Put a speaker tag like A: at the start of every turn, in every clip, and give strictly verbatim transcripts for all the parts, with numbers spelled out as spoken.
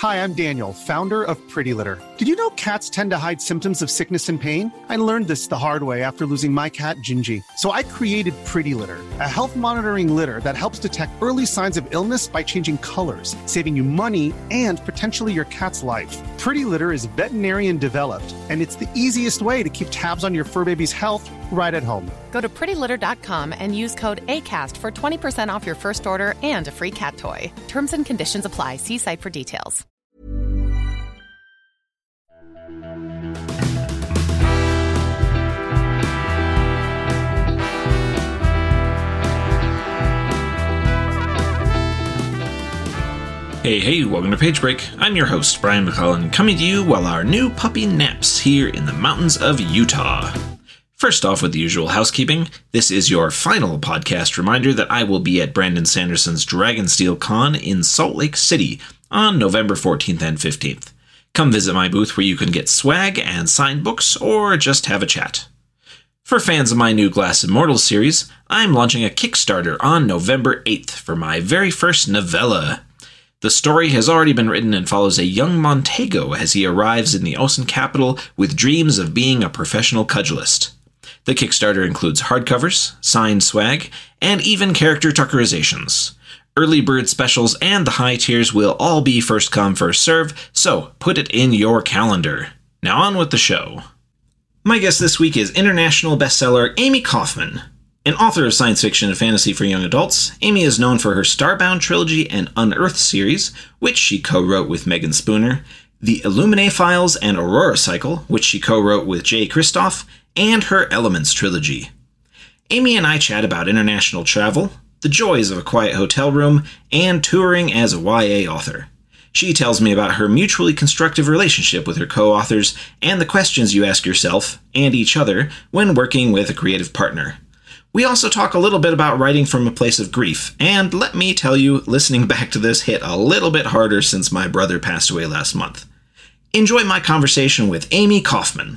A: Hi, I'm Daniel, founder of Pretty Litter. Did you know cats tend to hide symptoms of sickness and pain? I learned this the hard way after losing my cat, Gingy. So I created Pretty Litter, a health monitoring litter that helps detect early signs of illness by changing colors, saving you money and potentially your cat's life. Pretty Litter is veterinarian developed, and it's the easiest way to keep tabs on your fur baby's health right at home.
B: Go to pretty litter dot com and use code ACAST for twenty percent off your first order and a free cat toy. Terms and conditions apply. See site for details.
C: Hey, hey, welcome to Page Break. I'm your host, Brian McClellan, coming to you while our new puppy naps here in the mountains of Utah. First off, with the usual housekeeping, this is your final podcast reminder that I will be at Brandon Sanderson's Dragonsteel Con in Salt Lake City on November fourteenth and fifteenth. Come visit my booth where you can get swag and signed books, or just have a chat. For fans of my new Glass Immortals series, I'm launching a Kickstarter on November eighth for my very first novella. The story has already been written and follows a young Montego as he arrives in the Osen capital with dreams of being a professional cudgelist. The Kickstarter includes hardcovers, signed swag, and even character tuckerizations. Early bird specials and the high tiers will all be first come first serve, so put it in your calendar. Now on with the show. My guest this week is international bestseller Amie Kaufman. An author of science fiction and fantasy for young adults, Amie is known for her Starbound trilogy and Unearthed series, which she co-wrote with Megan Spooner, the Illuminae Files and Aurora Cycle, which she co-wrote with Jay Kristoff, and her Elements trilogy. Amie and I chat about international travel, the joys of a quiet hotel room, and touring as a Y A author. She tells me about her mutually constructive relationship with her co-authors and the questions you ask yourself, and each other, when working with a creative partner. We also talk a little bit about writing from a place of grief, and let me tell you, listening back to this hit a little bit harder since my brother passed away last month. Enjoy my conversation with Amie Kaufman.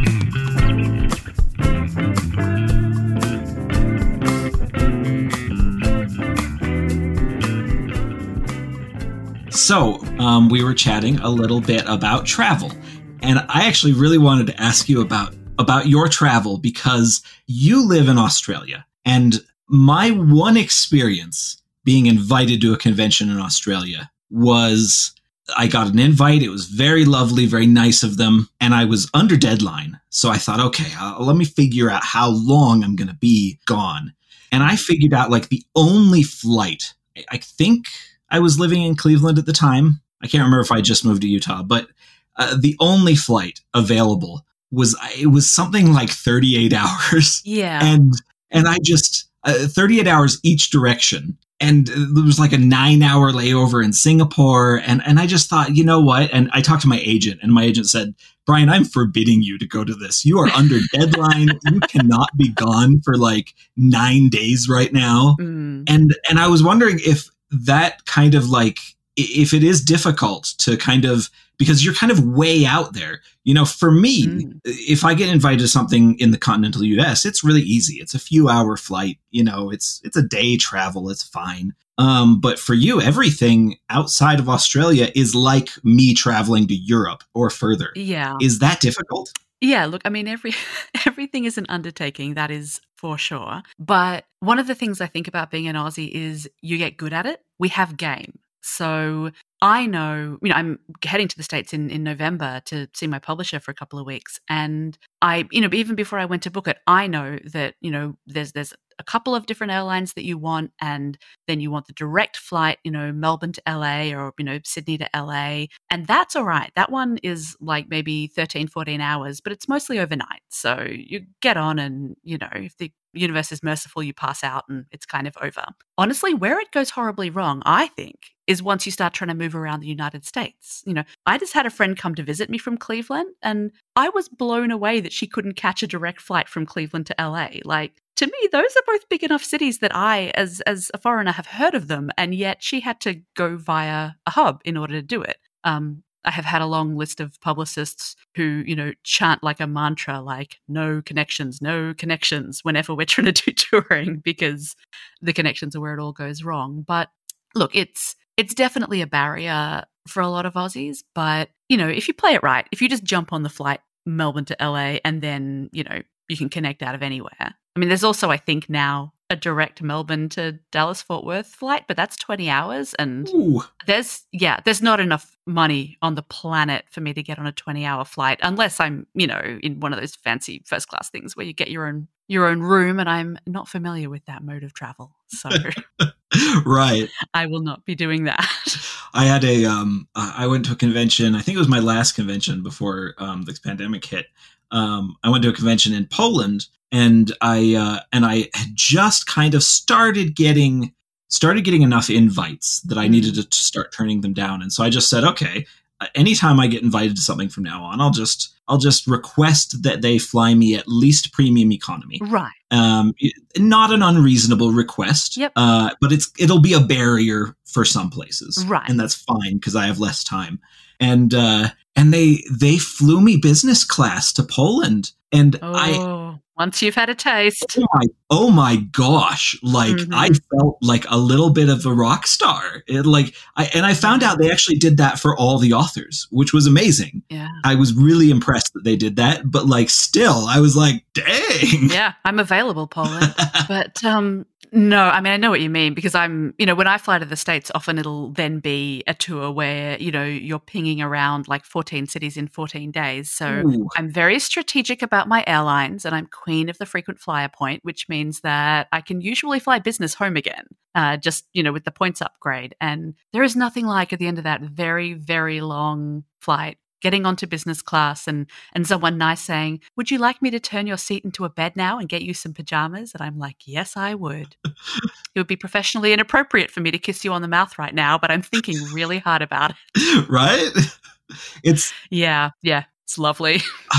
C: So, um, we were chatting a little bit about travel, and I actually really wanted to ask you about about your travel because you live in Australia. And my one experience being invited to a convention in Australia was I got an invite. It was very lovely, very nice of them. And I was under deadline. So I thought, okay, uh, let me figure out how long I'm going to be gone. And I figured out like the only flight, I think I was living in Cleveland at the time. I can't remember if I just moved to Utah, but uh, the only flight available was it was something like thirty-eight hours.
D: Yeah.
C: And and I just uh, thirty-eight hours each direction. And there was like a nine hour layover in Singapore. And, and I just thought, you know what? And I talked to my agent and my agent said, Brian, I'm forbidding you to go to this. You are under deadline. You cannot be gone for like nine days right now. Mm. And, and I was wondering if that kind of like, if it is difficult to kind of, because you're kind of way out there. You know, for me, mm. if I get invited to something in the continental U S, it's really easy. It's a few hour flight. You know, it's it's a day travel. It's fine. Um, but for you, everything outside of Australia is like me traveling to Europe or further.
D: Yeah.
C: Is that difficult?
D: Yeah, look, I mean, every everything is an undertaking, that is for sure. But one of the things I think about being an Aussie is you get good at it. We have game. So I know, you know, I'm heading to the States in, in November to see my publisher for a couple of weeks. And I, you know, even before I went to book it, I know that, you know, there's there's a couple of different airlines that you want, and then you want the direct flight, you know, Melbourne to L A or, you know, Sydney to L A. And that's all right. That one is like maybe thirteen, fourteen hours, but it's mostly overnight. So you get on and, you know, if the universe is merciful, you pass out and it's kind of over. Honestly, where it goes horribly wrong, I think, is once you start trying to move around the United States. You know, I just had a friend come to visit me from Cleveland, and I was blown away that she couldn't catch a direct flight from Cleveland to L A. Like, to me, those are both big enough cities that I, as as a foreigner, have heard of them, and yet she had to go via a hub in order to do it. Um, I have had a long list of publicists who, you know, chant like a mantra, like no connections, no connections, whenever we're trying to do touring, because the connections are where it all goes wrong. But look, it's it's definitely a barrier for a lot of Aussies. But, you know, if you play it right, if you just jump on the flight Melbourne to L A and then, you know, you can connect out of anywhere. I mean, there's also, I think now, a direct Melbourne to Dallas Fort Worth flight, but that's twenty hours. And
C: Ooh.
D: there's, yeah, there's not enough money on the planet for me to get on a twenty hour flight unless I'm, you know, in one of those fancy first class things where you get your own, your own room. And I'm not familiar with that mode of travel. So
C: right.
D: I will not be doing that.
C: I had a, um, I went to a convention. I think it was my last convention before um, this pandemic hit. Um, I went to a convention in Poland. And I uh, and I had just kind of started getting started getting enough invites that I needed to start turning them down. And so I just said, okay, uh, anytime I get invited to something from now on, I'll just I'll just request that they fly me at least premium economy.
D: Right.
C: Um, not an unreasonable request.
D: Yep.
C: Uh, but it's it'll be a barrier for some places.
D: Right.
C: And that's fine because I have less time. And uh, and they they flew me business class to Poland. And
D: oh.
C: I
D: Once you've had a taste.
C: Oh my, oh my gosh. Like mm-hmm. I felt like a little bit of a rock star. It like I and I found out they actually did that for all the authors, which was amazing.
D: Yeah.
C: I was really impressed that they did that, but like still I was like, dang.
D: Yeah, I'm available, Poland. But um no, I mean, I know what you mean because I'm, you know, when I fly to the States, often it'll then be a tour where, you know, you're pinging around like fourteen cities in fourteen days. So Ooh. I'm very strategic about my airlines and I'm queen of the frequent flyer point, which means that I can usually fly business home again, uh, just, you know, with the points upgrade. And there is nothing like at the end of that very, very long flight, getting onto business class and and someone nice saying, would you like me to turn your seat into a bed now and get you some pajamas? And I'm like, yes, I would. It would be professionally inappropriate for me to kiss you on the mouth right now, but I'm thinking really hard about it.
C: Right? It's
D: Yeah, yeah, it's lovely.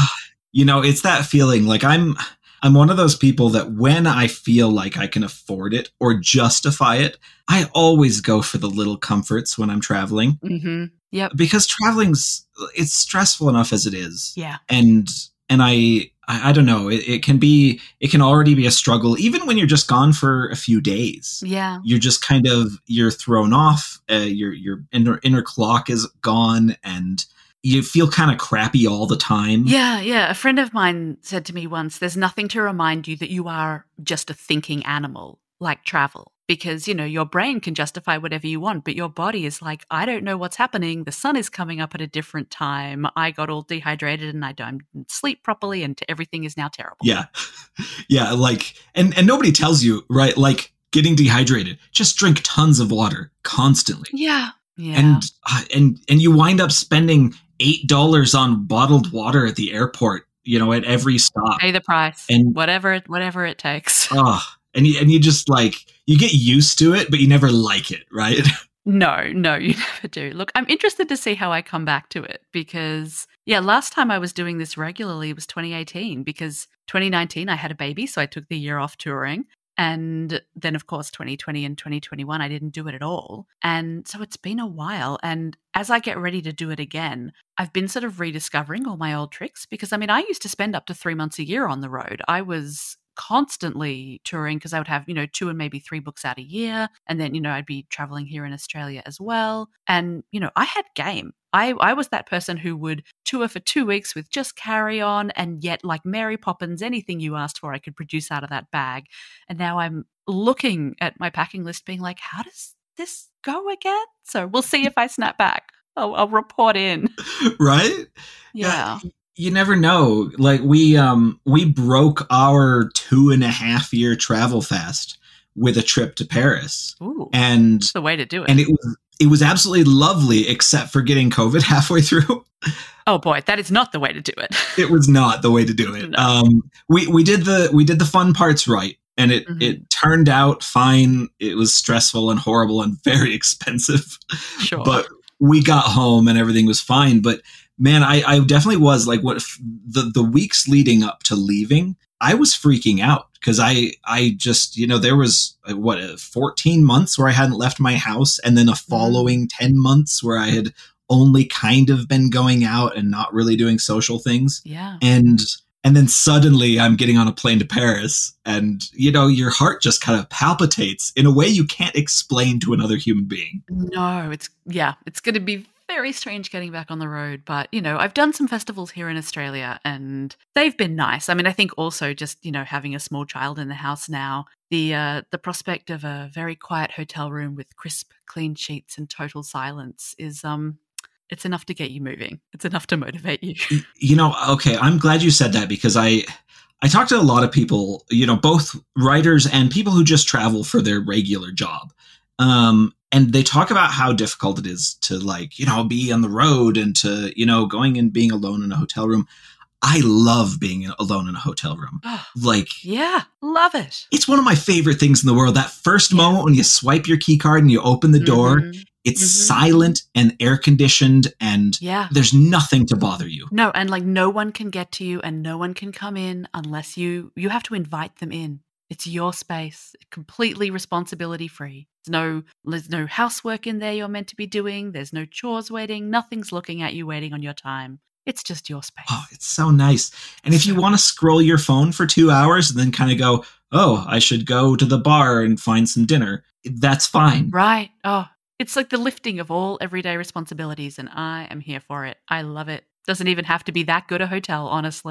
C: You know, it's that feeling like I'm I'm one of those people that when I feel like I can afford it or justify it, I always go for the little comforts when I'm traveling.
D: Mm-hmm. Yep.
C: Because traveling's, it's stressful enough as it is.
D: Yeah.
C: And, and I, I, I don't know, it, it can be, it can already be a struggle, even when you're just gone for a few days.
D: Yeah.
C: You're just kind of, you're thrown off, uh, your, your inner, inner clock is gone and you feel kind of crappy all the time.
D: Yeah. Yeah. A friend of mine said to me once, there's nothing to remind you that you are just a thinking animal like travel. Because, you know, your brain can justify whatever you want, but your body is like, I don't know what's happening. The sun is coming up at a different time. I got all dehydrated and I don't sleep properly and everything is now terrible.
C: Yeah. Yeah. Like, and, and nobody tells you, right? Like getting dehydrated, just drink tons of water constantly.
D: Yeah. Yeah.
C: And, uh, and, and you wind up spending eight dollars on bottled water at the airport, you know, at every stop.
D: Pay the price and whatever, whatever it takes.
C: Oh, and you, and you just like, you get used to it, but you never like it, right?
D: No, no, you never do. Look, I'm interested to see how I come back to it because, yeah, last time I was doing this regularly was twenty eighteen because twenty nineteen I had a baby, so I took the year off touring. And then, of course, twenty twenty and twenty twenty-one, I didn't do it at all. And so it's been a while. And as I get ready to do it again, I've been sort of rediscovering all my old tricks because, I mean, I used to spend up to three months a year on the road. I was constantly touring because I would have, you know, two and maybe three books out a year. And then, you know, I'd be traveling here in Australia as well. And, you know, I had game. I, I was that person who would tour for two weeks with just carry on and yet like Mary Poppins, anything you asked for, I could produce out of that bag. And now I'm looking at my packing list being like, how does this go again? So we'll see if I snap back. I'll, I'll report in.
C: Right?
D: Yeah.
C: yeah. You never know. Like we um we broke our two and a half year travel fast with a trip to Paris.
D: Ooh,
C: and
D: that's the way to do it.
C: And it was it was absolutely lovely, except for getting COVID halfway through.
D: Oh boy, that is not the way to do it.
C: It was not the way to do it. No. Um, we we did the we did the fun parts right, and it mm-hmm. it turned out fine. It was stressful and horrible and very expensive.
D: Sure,
C: but we got home and everything was fine. But man, I, I definitely was like what the, the weeks leading up to leaving, I was freaking out because I, I just, you know, there was what, fourteen months where I hadn't left my house and then a following ten months where I had only kind of been going out and not really doing social things.
D: Yeah.
C: And, and then suddenly I'm getting on a plane to Paris and, you know, your heart just kind of palpitates in a way you can't explain to another human being.
D: No, it's, yeah, it's going to be very strange getting back on the road, but, you know, I've done some festivals here in Australia and they've been nice. I mean, I think also just, you know, having a small child in the house now, the uh, the prospect of a very quiet hotel room with crisp, clean sheets and total silence is, um, it's enough to get you moving. It's enough to motivate you.
C: You know, okay, I'm glad you said that because I... I talk to a lot of people, you know, both writers and people who just travel for their regular job. Um, and they talk about how difficult it is to, like, you know, be on the road and to, you know, going and being alone in a hotel room. I love being alone in a hotel room.
D: Oh,
C: like,
D: yeah, love it.
C: It's one of my favorite things in the world. That first yeah. moment when you swipe your key card and you open the door, mm-hmm. it's mm-hmm. silent and air conditioned and
D: yeah.
C: there's nothing to bother you.
D: No, and like no one can get to you and no one can come in unless you, you have to invite them in. It's your space, completely responsibility free. There's no, there's no housework in there you're meant to be doing. There's no chores waiting. Nothing's looking at you waiting on your time. It's just your space.
C: Oh, it's so nice. And if you want to scroll your phone for two hours and then kind of go, oh, I should go to the bar and find some dinner, that's fine.
D: Right. Oh, it's like the lifting of all everyday responsibilities, and I am here for it. I love it. Doesn't even have to be that good a hotel, honestly.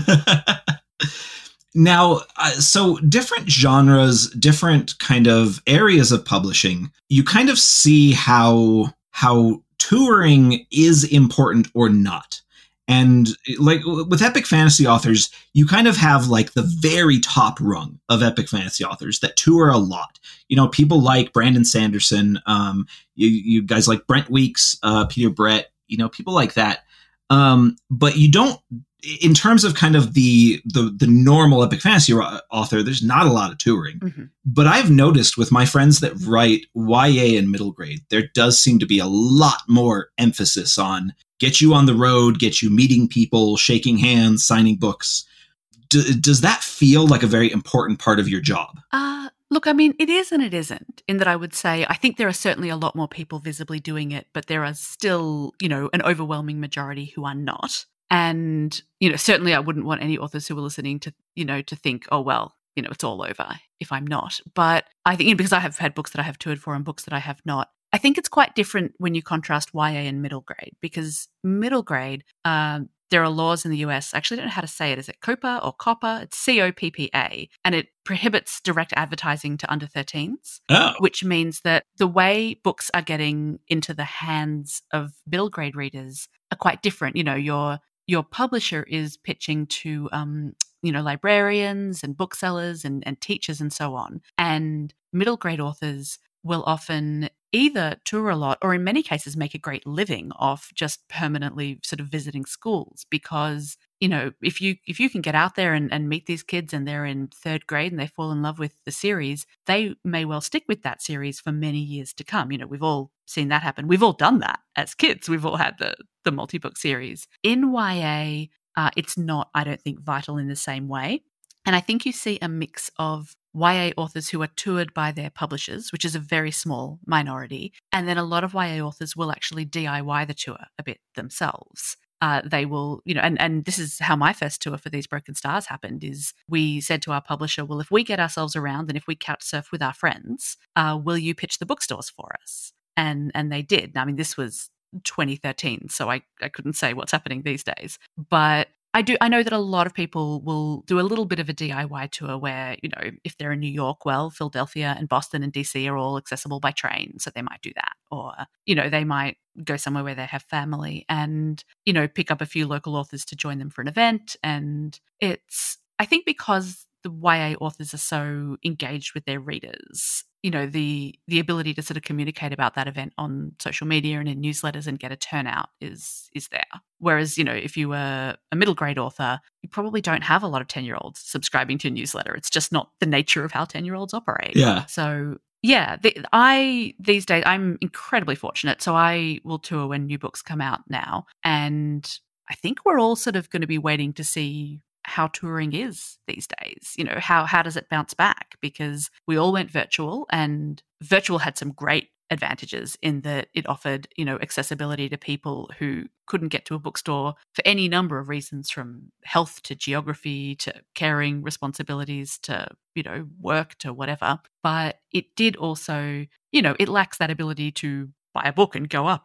C: Now, uh, so different genres, different kind of areas of publishing, you kind of see how how touring is important or not. And like with epic fantasy authors, you kind of have like the very top rung of epic fantasy authors that tour a lot. You know, people like Brandon Sanderson, um, you, you guys like Brent Weeks, uh, Peter Brett, you know, people like that. Um, but you don't, in terms of kind of the, the, the normal epic fantasy author, there's not a lot of touring. Mm-hmm. But I've noticed with my friends that write Y A and middle grade, there does seem to be a lot more emphasis on get you on the road, get you meeting people, shaking hands, signing books. D- does that feel like a very important part of your job?
D: Uh, look, I mean, it is and it isn't, in that I would say I think there are certainly a lot more people visibly doing it, but there are still, you know, an overwhelming majority who are not. And, you know, certainly I wouldn't want any authors who are listening to, you know, to think, oh, well, you know, it's all over if I'm not. But I think, you know, because I have had books that I have toured for and books that I have not, I think it's quite different when you contrast Y A and middle grade, because middle grade, um, there are laws in the U S, I actually don't know how to say it. Is it COPPA or COPPA? It's C O P P A, and it prohibits direct advertising to under thirteens,
C: oh.
D: which means that the way books are getting into the hands of middle grade readers are quite different. You know, your your publisher is pitching to, um, you know, librarians and booksellers and, and teachers and so on. And middle grade authors will often either tour a lot or in many cases make a great living off just permanently sort of visiting schools, because, you know, if you if you can get out there and, and meet these kids and they're in third grade and they fall in love with the series, they may well stick with that series for many years to come. You know, we've all seen that happen. We've all done that as kids. We've all had the the multi-book series. In Y A, uh, it's not, I don't think, vital in the same way. And I think you see a mix of Y A authors who are toured by their publishers, which is a very small minority. And then a lot of Y A authors will actually D I Y the tour a bit themselves. Uh, they will, you know, and, and this is how my first tour for These Broken Stars happened, is we said to our publisher, well, if we get ourselves around and if we couch surf with our friends, uh, will you pitch the bookstores for us? And and they did. I mean, this was twenty thirteen, so I, I couldn't say what's happening these days. But I do. I know that a lot of people will do a little bit of a D I Y tour where, you know, if they're in New York, well, Philadelphia and Boston and D C are all accessible by train, so they might do that. Or, you know, they might go somewhere where they have family and, you know, pick up a few local authors to join them for an event. And it's, I think because the Y A authors are so engaged with their readers, you know, the the ability to sort of communicate about that event on social media and in newsletters and get a turnout is is there. Whereas, you know, if you were a middle grade author, you probably don't have a lot of ten-year-olds subscribing to a newsletter. It's just not the nature of how ten-year-olds operate.
C: Yeah.
D: So, yeah, the, I, these days, I'm incredibly fortunate. So I will tour when new books come out now. And I think we're all sort of going to be waiting to see how touring is these days. You know, how how does it bounce back? Because we all went virtual, and virtual had some great advantages in that it offered, you know, accessibility to people who couldn't get to a bookstore for any number of reasons, from health to geography to caring responsibilities to, you know, work to whatever. But it did also, you know, it lacks that ability to buy a book and go up and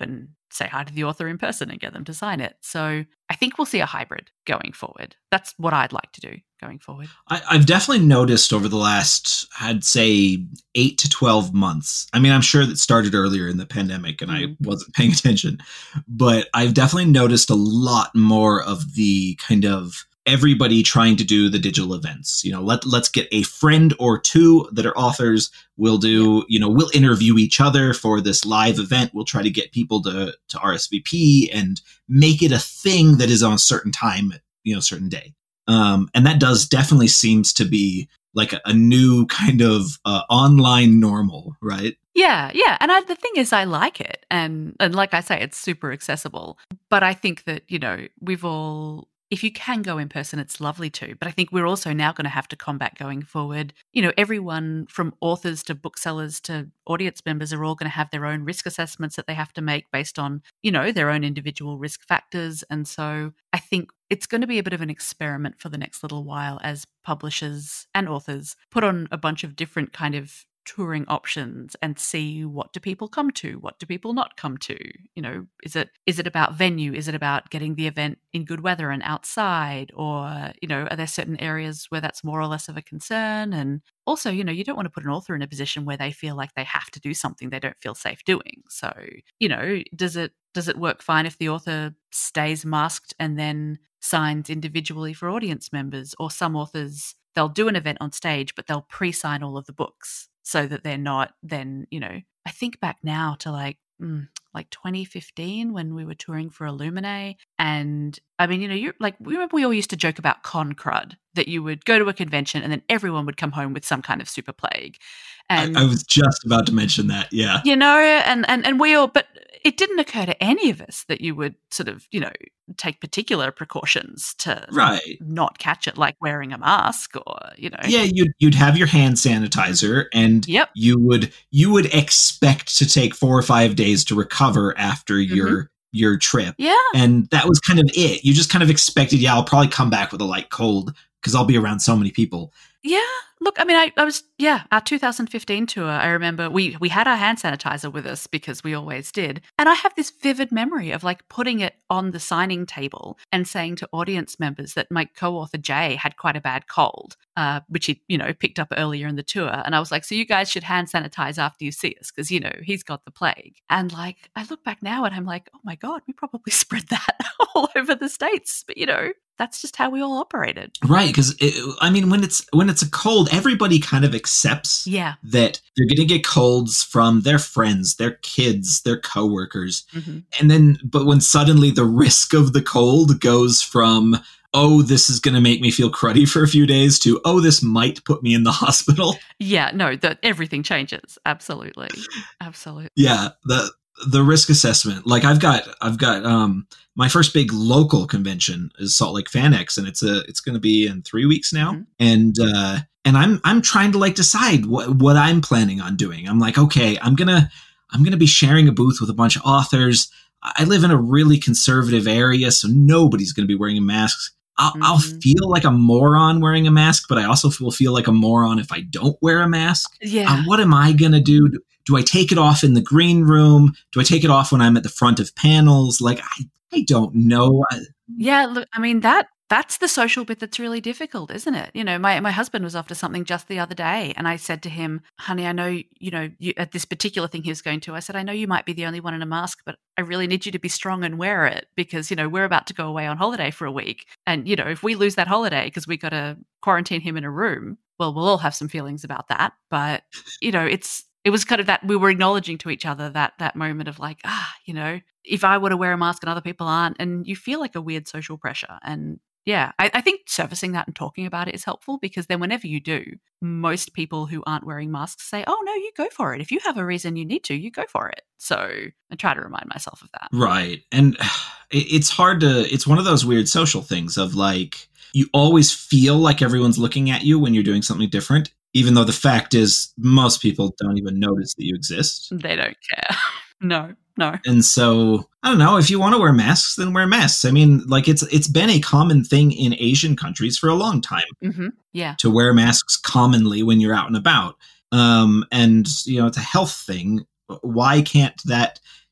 D: say hi to the author in person and get them to sign it. So I think we'll see a hybrid going forward. That's what I'd like to do going forward.
C: I, I've definitely noticed over the last, I'd say, eight to twelve months. I mean, I'm sure that started earlier in the pandemic and mm. I wasn't paying attention, but I've definitely noticed a lot more of the kind of everybody trying to do the digital events. You know, let, let's get a friend or two that are authors. We'll do, yeah. you know, we'll interview each other for this live event. We'll try to get people to, to R S V P and make it a thing that is on a certain time, you know, certain day. Um, and that does definitely seems to be like a, a new kind of uh, online normal, right?
D: Yeah, yeah. And I, the thing is, I like it. And, and like I say, it's super accessible. But I think that, you know, we've all... if you can go in person, it's lovely too. But I think we're also now going to have to combat going forward. You know, everyone from authors to booksellers to audience members are all going to have their own risk assessments that they have to make based on, you know, their own individual risk factors. And so I think it's going to be a bit of an experiment for the next little while as publishers and authors put on a bunch of different kind of touring options and see what do people come to, what do people not come to. You know, is it is it about venue? Is it about getting the event in good weather and outside? Or, you know, are there certain areas where that's more or less of a concern? And also, you know, you don't want to put an author in a position where they feel like they have to do something they don't feel safe doing. So, you know, does it does it work fine if the author stays masked and then signs individually for audience members? Or some authors, they'll do an event on stage, but they'll pre-sign all of the books so that they're not then, you know, I think back now to like, mm, like twenty fifteen when we were touring for Illuminae. And I mean, you know, you like, remember we all used to joke about con crud, that you would go to a convention and then everyone would come home with some kind of super plague. And
C: I, I was just about to mention that. Yeah.
D: You know, and, and, and we all, but it didn't occur to any of us that you would sort of, you know, take particular precautions to
C: right.
D: not catch it, like wearing a mask or, you know.
C: Yeah, you'd, you'd have your hand sanitizer and
D: yep.
C: you would you would expect to take four or five days to recover after mm-hmm. your your trip.
D: Yeah.
C: And that was kind of it. You just kind of expected, yeah, I'll probably come back with a light cold because I'll be around so many people.
D: Yeah. Look, I mean, I, I was, yeah, our two thousand fifteen tour, I remember we, we had our hand sanitizer with us because we always did. And I have this vivid memory of like putting it on the signing table and saying to audience members that my co-author Jay had quite a bad cold, uh, which he, you know, picked up earlier in the tour. And I was like, so you guys should hand sanitize after you see us because, you know, he's got the plague. And like, I look back now and I'm like, oh my God, we probably spread that all over the States. But, you know, that's just how we all operated.
C: Right. Because, I mean, when it's when it's a cold, everybody kind of accepts
D: yeah.
C: that they're going to get colds from their friends, their kids, their coworkers.
D: Mm-hmm.
C: And then, but when suddenly the risk of the cold goes from, oh, this is going to make me feel cruddy for a few days to, oh, this might put me in the hospital.
D: Yeah, no, that everything changes. Absolutely. Absolutely.
C: Yeah. The, the risk assessment, like I've got, I've got, um, my first big local convention is Salt Lake FanX, and it's a, it's going to be in three weeks now.
D: Mm-hmm.
C: And, uh, and I'm, I'm trying to like decide what, what I'm planning on doing. I'm like, okay, I'm going to, I'm going to be sharing a booth with a bunch of authors. I live in a really conservative area, so nobody's going to be wearing masks. I'll,
D: mm-hmm.
C: I'll feel like a moron wearing a mask, but I also will feel like a moron if I don't wear a mask.
D: Yeah.
C: Uh, what am I going to do? Do I take it off in the green room? Do I take it off when I'm at the front of panels? Like, I, I don't know.
D: Yeah, look, I mean, that that's the social bit that's really difficult, isn't it? You know, my, my husband was off to something just the other day, and I said to him, honey, I know, you know, you, at this particular thing he was going to, I said, I know you might be the only one in a mask, but I really need you to be strong and wear it because, you know, we're about to go away on holiday for a week. And, you know, if we lose that holiday because we got to quarantine him in a room, well, we'll all have some feelings about that. But, you know, it's, it was kind of that we were acknowledging to each other that that moment of like, ah, you know, if I were to wear a mask and other people aren't, and you feel like a weird social pressure. And yeah, I, I think surfacing that and talking about it is helpful because then whenever you do, most people who aren't wearing masks say, oh, no, you go for it. If you have a reason you need to, you go for it. So I try to remind myself of that.
C: Right. And it's hard to, it's one of those weird social things of like, you always feel like everyone's looking at you when you're doing something different, even though the fact is most people don't even notice that you exist.
D: They don't care. No, no.
C: And so, I don't know, if you want to wear masks, then wear masks. I mean, like it's it's been a common thing in Asian countries for a long time.
D: Mm-hmm. Yeah.
C: To wear masks commonly when you're out and about. Um, and, you know, it's a health thing. Why can't that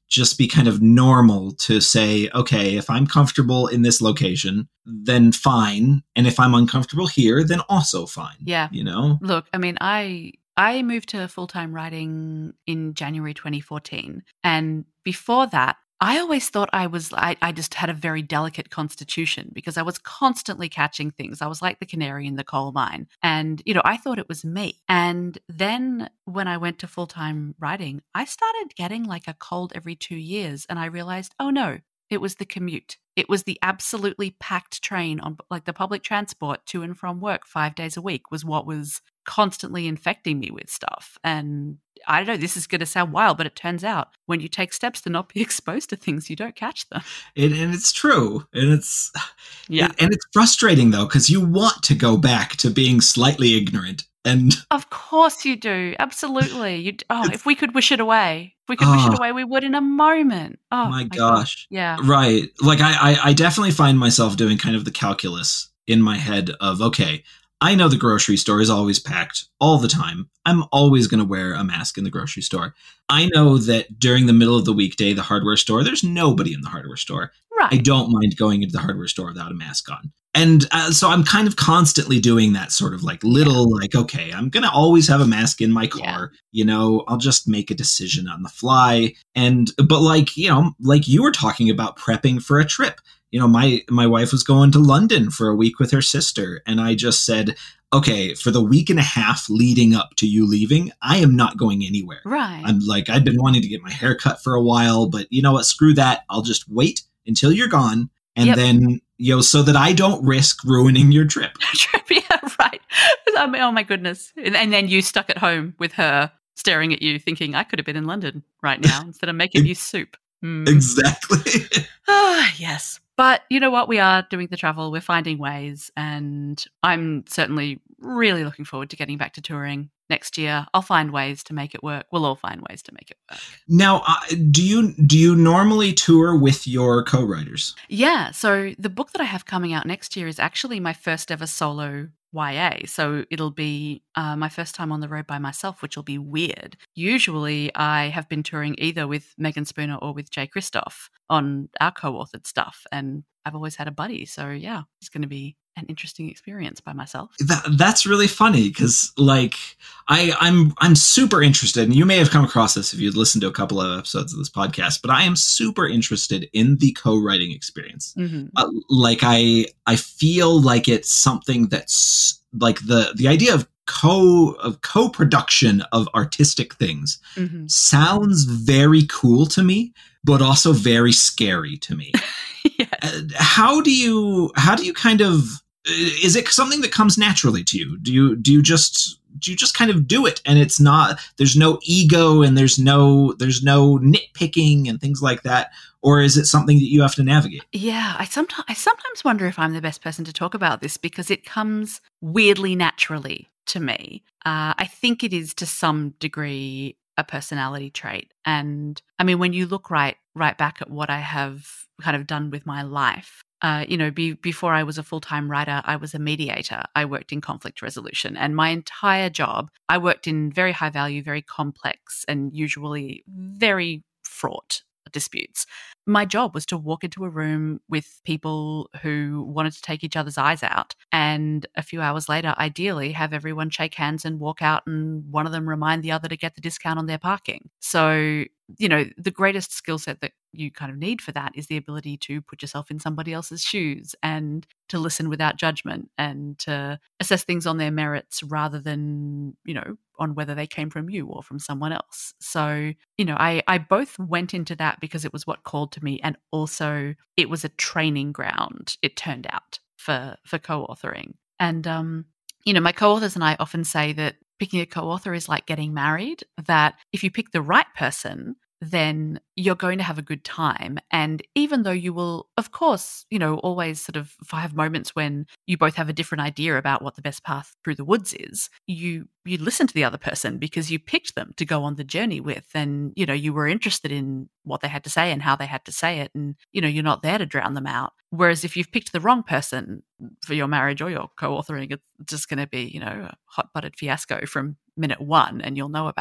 C: just be kind of normal to say, okay, if I'm comfortable in this location, then fine. And if I'm uncomfortable here, then also fine.
D: Yeah.
C: You know?
D: Look, I mean, I I moved to full-time writing in January twenty fourteen. And before that, I always thought I was, I, I just had a very delicate constitution because I was constantly catching things. I was like the canary in the coal mine. And, you know, I thought it was me. And then when I went to full-time writing, I started getting like a cold every two years. And I realized, oh no, it was the commute. It was the absolutely packed train on like the public transport to and from work five days a week was what was constantly infecting me with stuff. And I don't know, this is going to sound wild, but it turns out when you take steps to not be exposed to things, you don't catch them.
C: It, and it's true. And it's,
D: yeah.
C: It, and it's frustrating though, because you want to go back to being slightly ignorant. And
D: of course you do. Absolutely. You oh, if we could wish it away, if we could oh, wish it away, we would in a moment. Oh
C: my, my gosh.
D: God. Yeah.
C: Right. Like I, I, I definitely find myself doing kind of the calculus in my head of, okay, I know the grocery store is always packed all the time. I'm always going to wear a mask in the grocery store. I know that during the middle of the weekday, the hardware store, there's nobody in the hardware store.
D: Right.
C: I don't mind going into the hardware store without a mask on. And uh, so I'm kind of constantly doing that sort of like little yeah. like, okay, I'm going to always have a mask in my car. Yeah. You know, I'll just make a decision on the fly. And but like, you know, like you were talking about prepping for a trip. You know, my my wife was going to London for a week with her sister. And I just said, okay, for the week and a half leading up to you leaving, I am not going anywhere.
D: Right.
C: I'm like, I've been wanting to get my hair cut for a while, but you know what? Screw that. I'll just wait until you're gone. And yep. then, you know, so that I don't risk ruining your trip.
D: Yeah, right. I mean, oh, my goodness. And, and then you stuck at home with her staring at you thinking, I could have been in London right now instead of making you soup. Mm.
C: Exactly.
D: Ah, yes. But you know what? We are doing the travel. We're finding ways. And I'm certainly really looking forward to getting back to touring next year. I'll find ways to make it work. We'll all find ways to make it work.
C: Now, uh, do you do you normally tour with your co-writers?
D: Yeah. So the book that I have coming out next year is actually my first ever solo Y A. So it'll be uh, my first time on the road by myself, which will be weird. Usually I have been touring either with Megan Spooner or with Jay Christoph on our co-authored stuff. And I've always had a buddy. So yeah, it's going to be an interesting experience by myself.
C: That, that's really funny because like I, I'm I'm super interested, and you may have come across this if you'd listened to a couple of episodes of this podcast, but I am super interested in the co-writing experience.
D: Mm-hmm.
C: Uh, like I I feel like it's something that's like the the idea of co of co-production of artistic things
D: mm-hmm.
C: sounds very cool to me, but also very scary to me.
D: Yes.
C: Uh, how do you how do you kind of is it something that comes naturally to you? Do you do you just do you just kind of do it, and it's not there's no ego and there's no there's no nitpicking and things like that, or is it something that you have to navigate?
D: Yeah, I sometimes I sometimes wonder if I'm the best person to talk about this because it comes weirdly naturally to me. Uh, I think it is to some degree a personality trait, and I mean when you look right right back at what I have kind of done with my life. Uh, you know, be, before I was a full-time writer, I was a mediator. I worked in conflict resolution, and my entire job, I worked in very high value, very complex, and usually very fraught disputes. My job was to walk into a room with people who wanted to take each other's eyes out, and a few hours later, ideally, have everyone shake hands and walk out, and one of them remind the other to get the discount on their parking. So, you know, the greatest skill set that you kind of need for that is the ability to put yourself in somebody else's shoes and to listen without judgment and to assess things on their merits rather than, you know, on whether they came from you or from someone else. So, you know, I, I both went into that because it was what called to me, and also it was a training ground, it turned out, for, for co-authoring. And, um, you know, my co-authors and I often say that picking a co-author is like getting married, that if you pick the right person, then you're going to have a good time. And even though you will, of course, you know, always sort of have moments when you both have a different idea about what the best path through the woods is, you you listen to the other person because you picked them to go on the journey with, and, you know, you were interested in what they had to say and how they had to say it, and, you know, you're not there to drown them out. Whereas if you've picked the wrong person for your marriage or your co-authoring, it's just going to be, you know, a hot-buttered fiasco from minute one, and you'll know about it.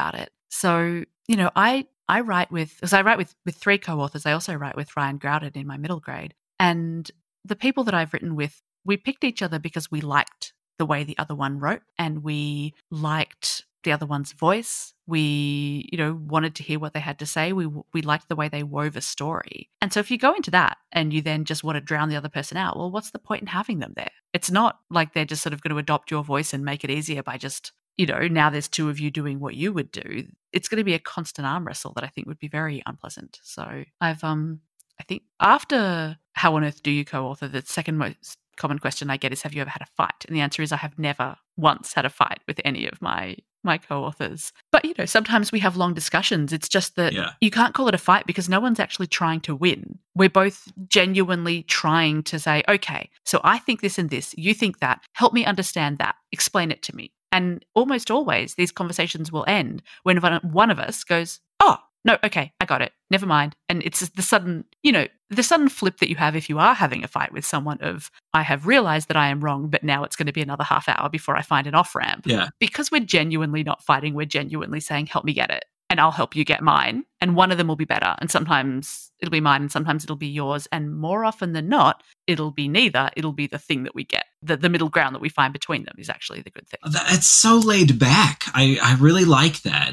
D: So, you know, I I write with, because I write with, with three co-authors. I also write with Ryan Groudon in my middle grade. And the people that I've written with, we picked each other because we liked the way the other one wrote, and we liked the other one's voice. We, you know, wanted to hear what they had to say. We we liked the way they wove a story. And so if you go into that and you then just want to drown the other person out, well, what's the point in having them there? It's not like they're just sort of going to adopt your voice and make it easier by just, you know, now there's two of you doing what you would do. It's going to be a constant arm wrestle that I think would be very unpleasant. So I've, um, I think after How on Earth Do You Co-author, the second most common question I get is, have you ever had a fight? And the answer is, I have never once had a fight with any of my my co-authors. But, you know, sometimes we have long discussions. It's just that
C: Yeah.
D: you can't call it a fight because no one's actually trying to win. We're both genuinely trying to say, okay, so I think this and this, you think that, help me understand that, explain it to me. And almost always these conversations will end when one of us goes, oh, no, okay, I got it. Never mind. And it's the sudden, you know, the sudden flip that you have if you are having a fight with someone of, I have realized that I am wrong, but now it's going to be another half hour before I find an off-ramp.
C: Yeah.
D: Because we're genuinely not fighting, we're genuinely saying, help me get it, and I'll help you get mine. And one of them will be better. And sometimes it'll be mine and sometimes it'll be yours. And more often than not, it'll be neither. It'll be the thing that we get. The, the middle ground that we find between them is actually the good thing.
C: It's so laid back. I, I really like that.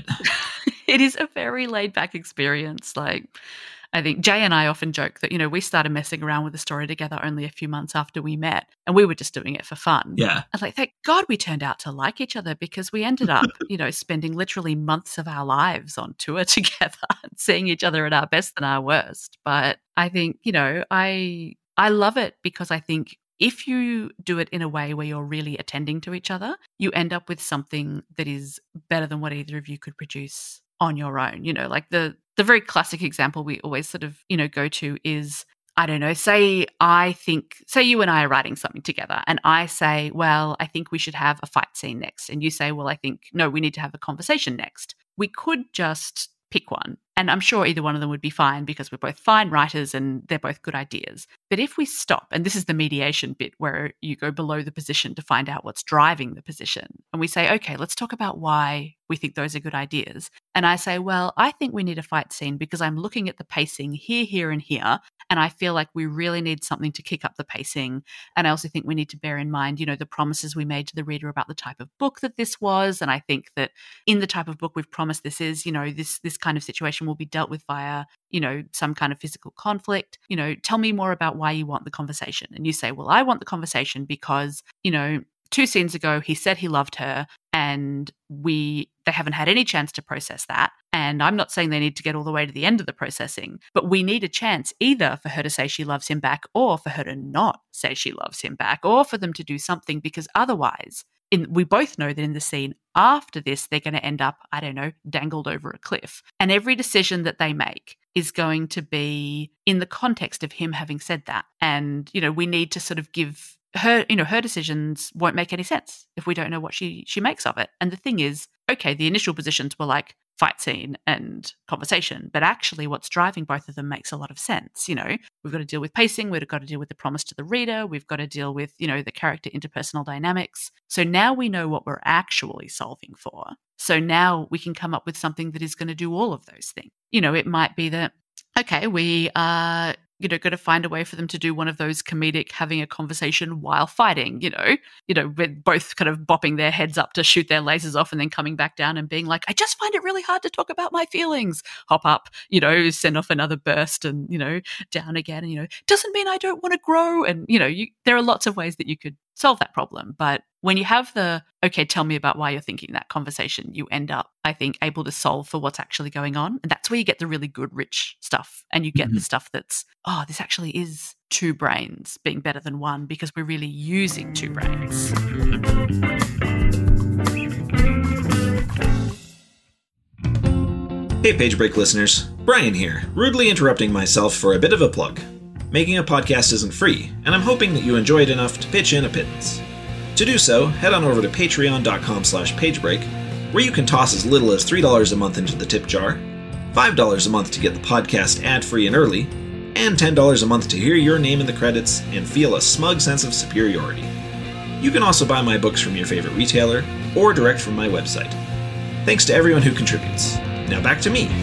D: It is a very laid back experience. Like, I think Jay and I often joke that, you know, we started messing around with the story together only a few months after we met, and we were just doing it for fun.
C: Yeah.
D: And like, thank God we turned out to like each other, because we ended up, you know, spending literally months of our lives on tour together and seeing each other at our best and our worst. But I think, you know, I I love it because I think if you do it in a way where you're really attending to each other, you end up with something that is better than what either of you could produce on your own. You know, like the the very classic example we always sort of, you know, go to is, I don't know, say I think, say you and I are writing something together and I say, well, I think we should have a fight scene next. And you say, well, I think, no, we need to have a conversation next. We could just pick one. And I'm sure either one of them would be fine because we're both fine writers and they're both good ideas. But if we stop, and this is the mediation bit where you go below the position to find out what's driving the position, and we say, okay, let's talk about why we think those are good ideas. And I say, well, I think we need a fight scene because I'm looking at the pacing here, here, and here, and I feel like we really need something to kick up the pacing. And I also think we need to bear in mind, you know, the promises we made to the reader about the type of book that this was. And I think that in the type of book we've promised this is, you know, this this kind of situation will be dealt with via, you know, some kind of physical conflict. You know, tell me more about why you want the conversation. And you say, well, I want the conversation because, you know, two scenes ago, he said he loved her and we they haven't had any chance to process that. And I'm not saying they need to get all the way to the end of the processing, but we need a chance either for her to say she loves him back or for her to not say she loves him back or for them to do something, because otherwise, in, we both know that in the scene after this, they're going to end up, I don't know, dangled over a cliff. And every decision that they make is going to be in the context of him having said that. And, you know, we need to sort of give her, you know, her decisions won't make any sense if we don't know what she she makes of it. And the thing is, okay, the initial positions were like fight scene and conversation, but actually what's driving both of them makes a lot of sense. You know, we've got to deal with pacing, we've got to deal with the promise to the reader, we've got to deal with, you know, the character interpersonal dynamics. So now we know what we're actually solving for. So now we can come up with something that is going to do all of those things. You know, it might be that, okay, we are, you know, got to find a way for them to do one of those comedic having a conversation while fighting, you know, you know, with both kind of bopping their heads up to shoot their lasers off and then coming back down and being like, I just find it really hard to talk about my feelings. Hop up, you know, send off another burst and, you know, down again. And, you know, doesn't mean I don't want to grow. And, you know, you, there are lots of ways that you could solve that problem. But when you have the, okay, tell me about why you're thinking that conversation, you end up, I think, able to solve for what's actually going on. And that's where you get the really good, rich stuff. And you get mm-hmm. the stuff that's, oh, this actually is two brains being better than one because we're really using two brains.
C: Hey, Page Break listeners. Brian here, rudely interrupting myself for a bit of a plug. Making a podcast isn't free, and I'm hoping that you enjoy it enough to pitch in a pittance. To do so, head on over to patreon.com slash pagebreak, where you can toss as little as three dollars a month into the tip jar, five dollars a month to get the podcast ad-free and early, and ten dollars a month to hear your name in the credits and feel a smug sense of superiority. You can also buy my books from your favorite retailer, or direct from my website. Thanks to everyone who contributes. Now back to me.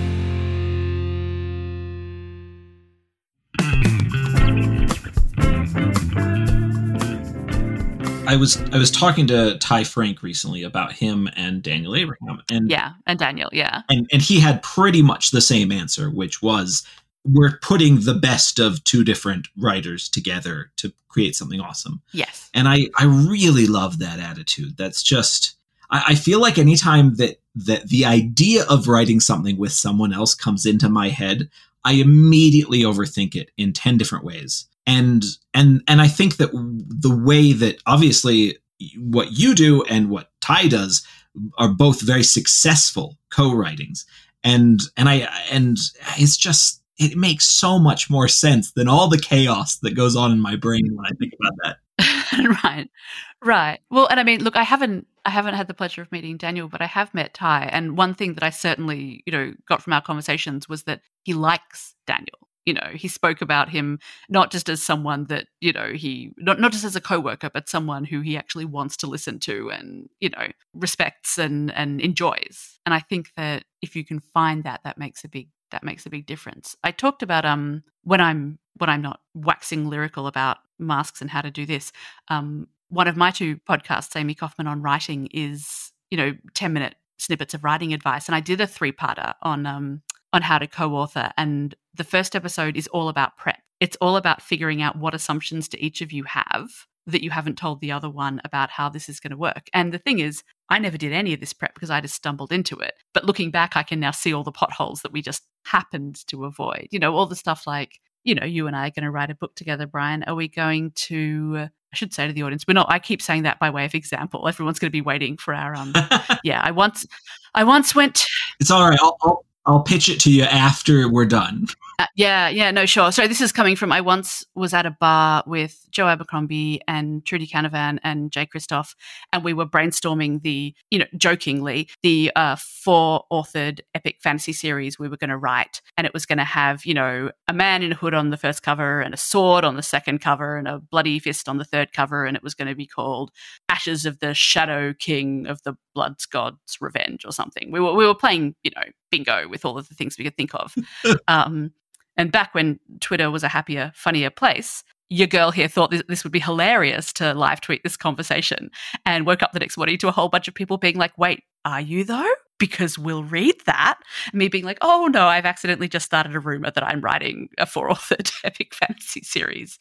C: I was I was talking to Ty Frank recently about him and Daniel Abraham, and
D: yeah, and Daniel, yeah,
C: and and he had pretty much the same answer, which was we're putting the best of two different writers together to create something awesome.
D: Yes,
C: and I I really love that attitude. That's just I, I feel like anytime that that the idea of writing something with someone else comes into my head, I immediately overthink it in ten different ways. And and and I think that the way that obviously what you do and what Ty does are both very successful co-writings. And and I and it's just it makes so much more sense than all the chaos that goes on in my brain when I think about that.
D: Right. Right. Well, and I mean, look, I haven't I haven't had the pleasure of meeting Daniel, but I have met Ty. And one thing that I certainly, you know, got from our conversations was that he likes Daniel. You know, he spoke about him not just as someone that, you know, he not, not just as a coworker, but someone who he actually wants to listen to and, you know, respects and and enjoys. And I think that if you can find that, that makes a big that makes a big difference. I talked about um when I'm when I'm not waxing lyrical about masks and how to do this. Um, one of my two podcasts, Amy Kaufman on Writing, is, you know, ten minute snippets of writing advice, and I did a three parter on um. on how to co-author. And the first episode is all about prep. It's all about figuring out what assumptions do each of you have that you haven't told the other one about how this is going to work. And the thing is, I never did any of this prep because I just stumbled into it. But looking back, I can now see all the potholes that we just happened to avoid. You know, all the stuff like, you know, you and I are going to write a book together, Brian. Are we going to... I should say to the audience, we're not, I keep saying that by way of example. Everyone's going to be waiting for our, um, yeah, I once, I once went.
C: It's all right. I'll, I'll, I'll pitch it to you after we're done.
D: Uh, yeah, yeah, no, sure. So this is coming from, I once was at a bar with Joe Abercrombie and Trudy Canavan and Jay Christoph, and we were brainstorming the, you know, jokingly, the uh, four-authored epic fantasy series we were going to write. And it was going to have, you know, a man in a hood on the first cover and a sword on the second cover and a bloody fist on the third cover. And it was going to be called Ashes of the Shadow King of the Blood God's Revenge or something. We were, we were playing, you know, bingo with all of the things we could think of. um, and back when Twitter was a happier, funnier place, your girl here thought this, this would be hilarious to live tweet this conversation, and woke up the next morning to a whole bunch of people being like, wait, are you though? Because we'll read that. And me being like, oh no, I've accidentally just started a rumor that I'm writing a four-authored epic fantasy series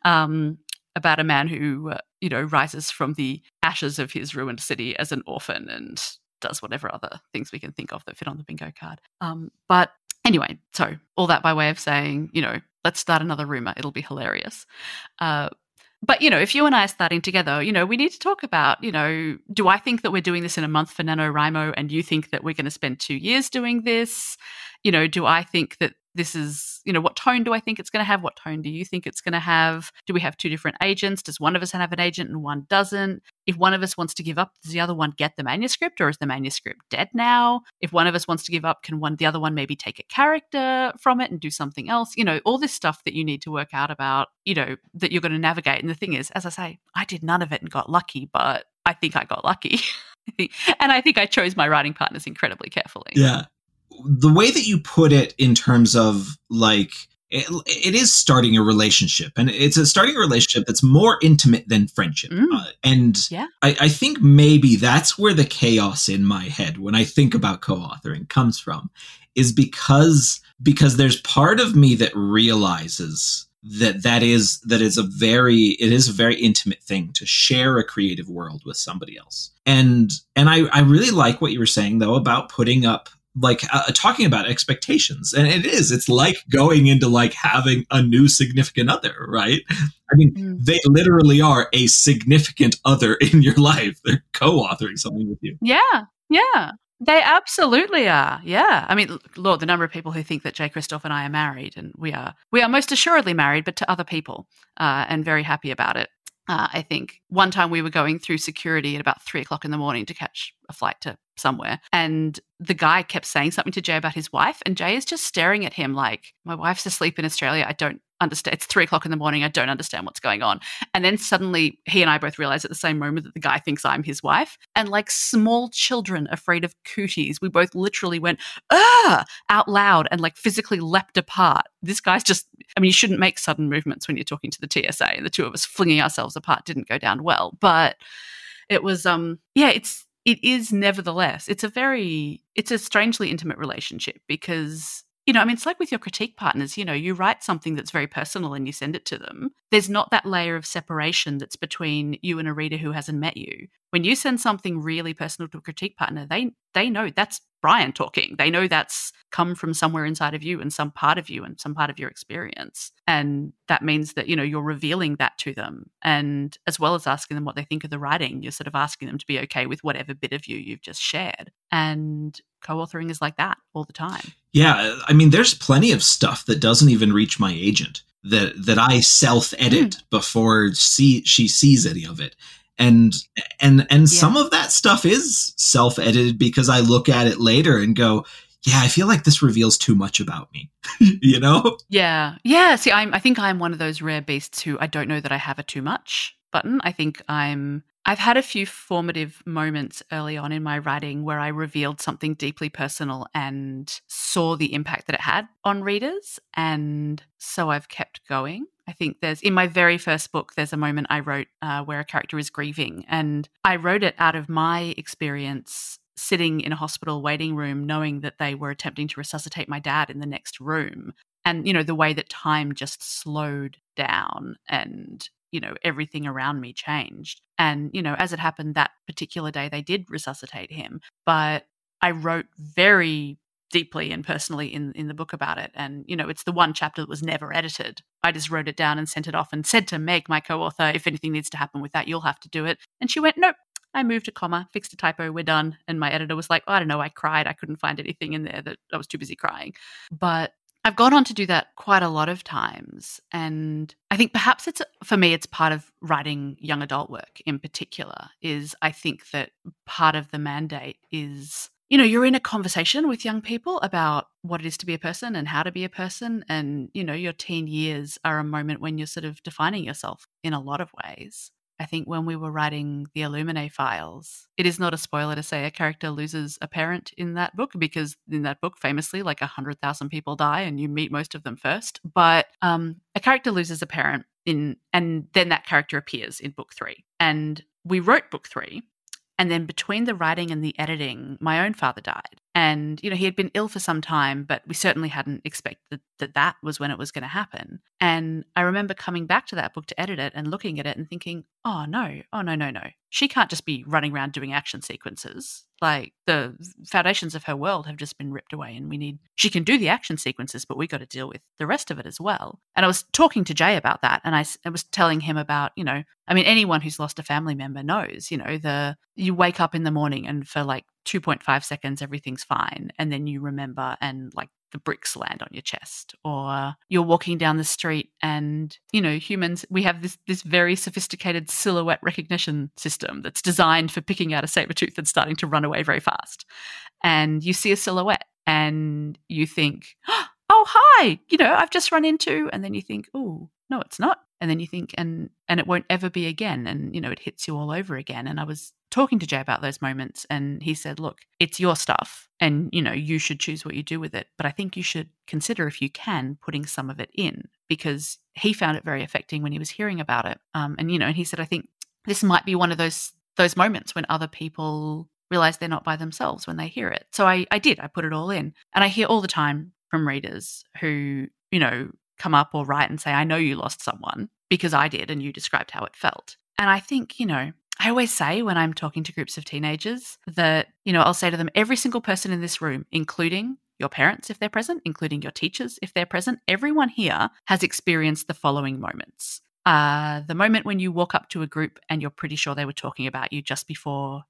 D: um, about a man who, uh, you know, rises from the ashes of his ruined city as an orphan and does whatever other things we can think of that fit on the bingo card. Um, but anyway, so all that by way of saying, you know, let's start another rumor. It'll be hilarious. Uh, but, you know, if you and I are starting together, you know, we need to talk about, you know, do I think that we're doing this in a month for NaNoWriMo and you think that we're going to spend two years doing this? You know, do I think that this is, you know, what tone do I think it's going to have? What tone do you think it's going to have? Do we have two different agents? Does one of us have an agent and one doesn't? If one of us wants to give up, does the other one get the manuscript, or is the manuscript dead now? If one of us wants to give up, can one the other one maybe take a character from it and do something else? You know, all this stuff that you need to work out about, you know, that you're going to navigate. And the thing is, as I say, I did none of it and got lucky, but I think I got lucky. And I think I chose my writing partners incredibly carefully.
C: Yeah. The way that you put it in terms of like, it, it is starting a relationship, and it's a starting a relationship that's more intimate than friendship.
D: Mm.
C: Uh, and
D: yeah.
C: I, I think maybe that's where the chaos in my head when I think about co-authoring comes from, is because, because there's part of me that realizes that that is, that is a very, it is a very intimate thing to share a creative world with somebody else. And, and I, I really like what you were saying though about putting up, like uh, talking about expectations. And it is, it's like going into like having a new significant other, right? I mean, mm. they literally are a significant other in your life. They're co-authoring something with you.
D: Yeah. Yeah. They absolutely are. Yeah. I mean, Lord, the number of people who think that Jay Christoph and I are married, and we are, we are most assuredly married, but to other people, uh, and very happy about it. Uh, I think one time we were going through security at about three o'clock in the morning to catch a flight to somewhere. And the guy kept saying something to Jay about his wife. And Jay is just staring at him like, my wife's asleep in Australia. I don't understand. It's three o'clock in the morning. I don't understand what's going on. And then suddenly he and I both realize at the same moment that the guy thinks I'm his wife. And like small children afraid of cooties, we both literally went, ah, out loud and like physically leapt apart. This guy's just, I mean, you shouldn't make sudden movements when you're talking to the T S A, and the two of us flinging ourselves apart didn't go down well. But it was, um, yeah, it's, it is nevertheless, it's a very, it's a strangely intimate relationship because, you know, I mean, it's like with your critique partners, you know, you write something that's very personal and you send it to them. There's not that layer of separation that's between you and a reader who hasn't met you. When you send something really personal to a critique partner, they they know that's Brian talking. They know that's come from somewhere inside of you and some part of you and some part of your experience. And that means that, you know, you're revealing that to them. And as well as asking them what they think of the writing, you're sort of asking them to be okay with whatever bit of you you've just shared. And co-authoring is like that all the time.
C: Yeah, I mean, there's plenty of stuff that doesn't even reach my agent that that I self-edit mm. before see, she sees any of it. And and and yeah. some of that stuff is self-edited because I look at it later and go, yeah, I feel like this reveals too much about me, you know?
D: Yeah. Yeah. See, I'm, I think I'm one of those rare beasts who I don't know that I have a too much button. I think I'm, I've had a few formative moments early on in my writing where I revealed something deeply personal and saw the impact that it had on readers. And so I've kept going. I think there's, in my very first book, there's a moment I wrote uh, where a character is grieving. And I wrote it out of my experience sitting in a hospital waiting room, knowing that they were attempting to resuscitate my dad in the next room. And, you know, the way that time just slowed down and, you know, everything around me changed. And, you know, as it happened that particular day, they did resuscitate him. But I wrote very deeply and personally in, in the book about it. And, you know, it's the one chapter that was never edited. I just wrote it down and sent it off and said to Meg, my co-author, if anything needs to happen with that, you'll have to do it. And she went, nope. I moved a comma, fixed a typo, we're done. And my editor was like, oh, I don't know, I cried. I couldn't find anything in there that I was too busy crying. But I've gone on to do that quite a lot of times. And I think perhaps it's, for me, it's part of writing young adult work in particular, is I think that part of the mandate is, you know, you're in a conversation with young people about what it is to be a person and how to be a person. And, you know, your teen years are a moment when you're sort of defining yourself in a lot of ways. I think when we were writing the Illuminae files, it is not a spoiler to say a character loses a parent in that book, because in that book, famously, like one hundred thousand people die and you meet most of them first. But um, a character loses a parent in, and then that character appears in book three. And we wrote book three. And then between the writing and the editing, my own father died. And, you know, he had been ill for some time, but we certainly hadn't expected that that was when it was going to happen. And I remember coming back to that book to edit it and looking at it and thinking, oh, no, oh, no, no, no. She can't just be running around doing action sequences. Like, the foundations of her world have just been ripped away, and we need, she can do the action sequences, but we got to deal with the rest of it as well. And I was talking to Jay about that, and I, I was telling him about, you know, I mean, anyone who's lost a family member knows, you know, the, you wake up in the morning and for like two point five seconds, everything's fine. And then you remember and like the bricks land on your chest, or you're walking down the street and, you know, humans, we have this, this very sophisticated silhouette recognition system that's designed for picking out a saber tooth and starting to run away very fast. And you see a silhouette and you think, oh, hi, you know, I've just run into, and then you think, oh, no, it's not. And then you think, and and it won't ever be again. And, you know, it hits you all over again. And I was talking to Jay about those moments, and he said, look, it's your stuff and, you know, you should choose what you do with it. But I think you should consider, if you can, putting some of it in, because he found it very affecting when he was hearing about it. Um, and, you know, and he said, I think this might be one of those those moments when other people realize they're not by themselves when they hear it. So I, I did. I put it all in. And I hear all the time from readers who, you know, come up or write and say, I know you lost someone because I did and you described how it felt. And I think, you know, I always say when I'm talking to groups of teenagers that, you know, I'll say to them, every single person in this room, including your parents if they're present, including your teachers if they're present, everyone here has experienced the following moments. Uh, the moment when you walk up to a group and you're pretty sure they were talking about you just before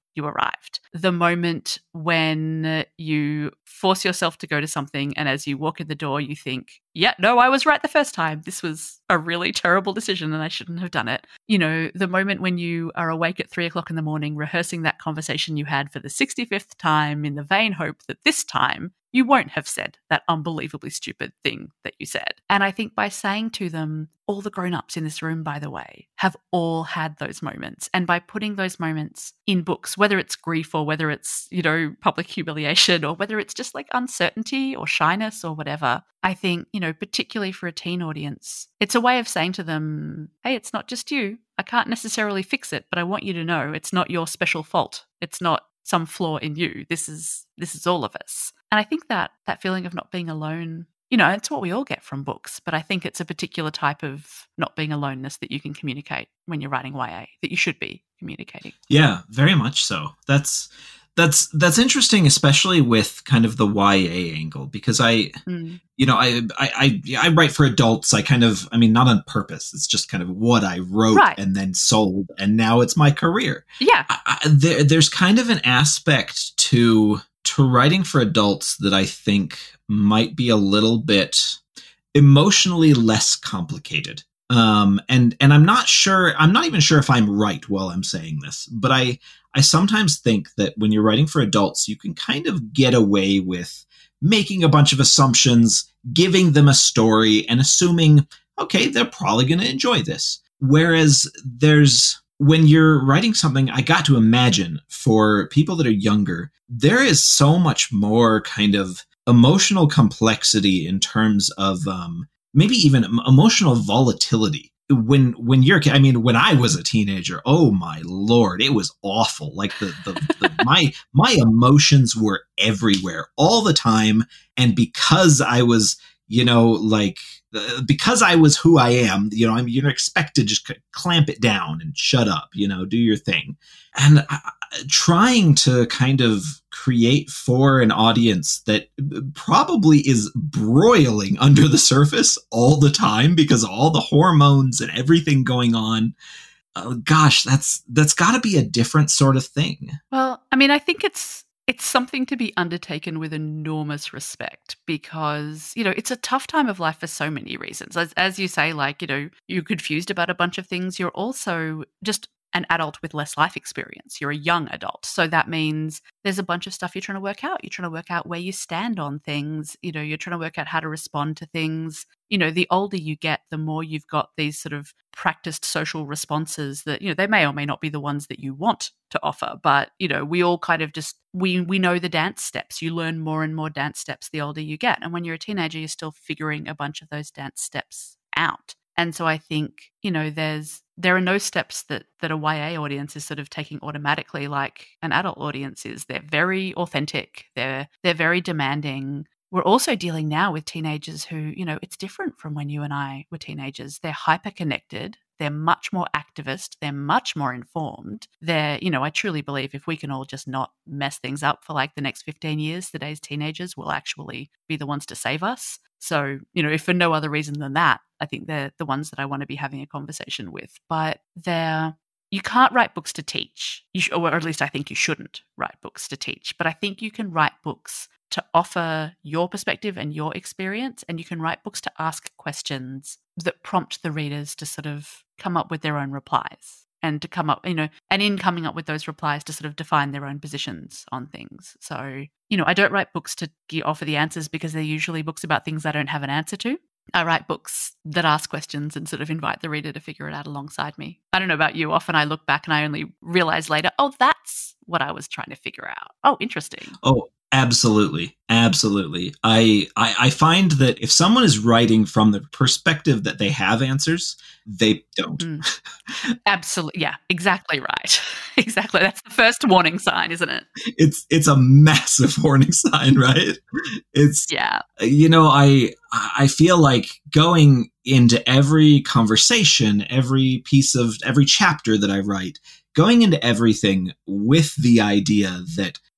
D: you arrived. The moment when you force yourself to go to something and as you walk in the door, you think, yeah, no, I was right the first time. This was a really terrible decision and I shouldn't have done it. You know, the moment when you are awake at three o'clock in the morning, rehearsing that conversation you had for the sixty-fifth time in the vain hope that this time you won't have said that unbelievably stupid thing that you said. And I think by saying to them, all the grown-ups in this room, by the way, have all had those moments. And by putting those moments in books, whether it's grief or whether it's, you know, public humiliation or whether it's just like uncertainty or shyness or whatever, I think, you know, particularly for a teen audience, it's a way of saying to them, hey, it's not just you. I can't necessarily fix it, but I want you to know it's not your special fault. It's not some flaw in you. This is this is all of us. And I think that that feeling of not being alone, you know, it's what we all get from books, but I think it's a particular type of not being aloneness that you can communicate when you're writing Y A, that you should be communicating.
C: Yeah, very much so. That's that's that's interesting, especially with kind of the Y A angle, because I, mm. you know, I, I I I write for adults. I kind of, I mean, not on purpose. It's just kind of what I wrote
D: right.
C: and then sold, and now it's my career.
D: Yeah,
C: I, I, there, there's kind of an aspect to to writing for adults that I think might be a little bit emotionally less complicated. Um, and, and I'm not sure, I'm not even sure if I'm right while I'm saying this, but I, I sometimes think that when you're writing for adults, you can kind of get away with making a bunch of assumptions, giving them a story and assuming, okay, they're probably going to enjoy this. Whereas there's, when you're writing something, I got to imagine for people that are younger, there is so much more kind of emotional complexity in terms of um, maybe even emotional volatility. When when you're, I mean, when I was a teenager, oh my Lord, it was awful. Like the, the, the my my emotions were everywhere all the time, and because I was, you know, like. Uh, because I was who I am, you know, I'm, you're expected to just clamp it down and shut up, you know, do your thing. And uh, trying to kind of create for an audience that probably is broiling under the surface all the time because of all the hormones and everything going on. Uh, gosh, that's that's got to be a different sort of thing.
D: Well, I mean, I think it's It's something to be undertaken with enormous respect because, you know, it's a tough time of life for so many reasons. As, as you say, like, you know, you're confused about a bunch of things. You're also just an adult with less life experience. You're a young adult. So that means there's a bunch of stuff you're trying to work out. You're trying to work out where you stand on things. You know, you're trying to work out how to respond to things. You know, the older you get, the more you've got these sort of practiced social responses that, you know, they may or may not be the ones that you want to offer. But, you know, we all kind of just, we we know the dance steps. You learn more and more dance steps the older you get. And when you're a teenager, you're still figuring a bunch of those dance steps out. And so I think, you know, there's there are no steps that that a Y A audience is sort of taking automatically like an adult audience is. They're very authentic. They're they're very demanding. We're also dealing now with teenagers who, you know, it's different from when you and I were teenagers. They're hyper-connected. They're much more activist. They're much more informed. They're, you know, I truly believe if we can all just not mess things up for like the next fifteen years, today's teenagers will actually be the ones to save us. So, you know, if for no other reason than that, I think they're the ones that I want to be having a conversation with. But they're, you can't write books to teach, you sh- or at least I think you shouldn't write books to teach. But I think you can write books to offer your perspective and your experience, and you can write books to ask questions that prompt the readers to sort of come up with their own replies and to come up, you know, and in coming up with those replies to sort of define their own positions on things. So, you know, I don't write books to offer the answers because they're usually books about things I don't have an answer to. I write books that ask questions and sort of invite the reader to figure it out alongside me. I don't know about you. Often I look back and I only realize later, oh, that's what I was trying to figure out. Oh, interesting.
C: Oh, absolutely. Absolutely. I, I I find that if someone is writing from the perspective that they have answers, they don't.
D: Mm. Absolutely. Yeah, exactly right. Exactly. That's the first warning sign, isn't it?
C: It's it's a massive warning sign, right? It's
D: yeah.
C: You know, I I feel like going into every conversation, every piece of every chapter that I write, going into everything with the idea that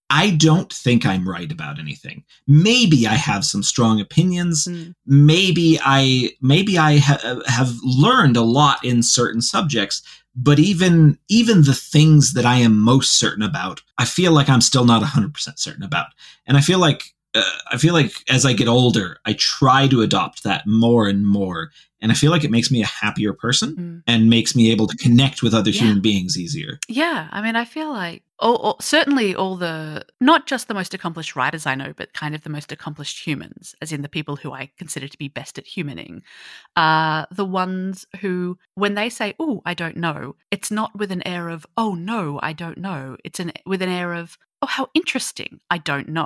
C: I don't think I'm right about anything. Maybe I have some strong opinions. Mm. Maybe I maybe I ha- have learned a lot in certain subjects. But even even the things that I am most certain about, I feel like I'm still not one hundred percent certain about. And I feel like uh, I feel like as I get older, I try to adopt that more and more. And I feel like it makes me a happier person mm. and makes me able to connect with other yeah. human beings easier.
D: Yeah. I mean, I feel like all, all, certainly all the, not just the most accomplished writers I know, but kind of the most accomplished humans, as in the people who I consider to be best at humaning, are the ones who, when they say, oh, I don't know, it's not with an air of, oh, no, I don't know. It's an with an air of, oh, how interesting, I don't know.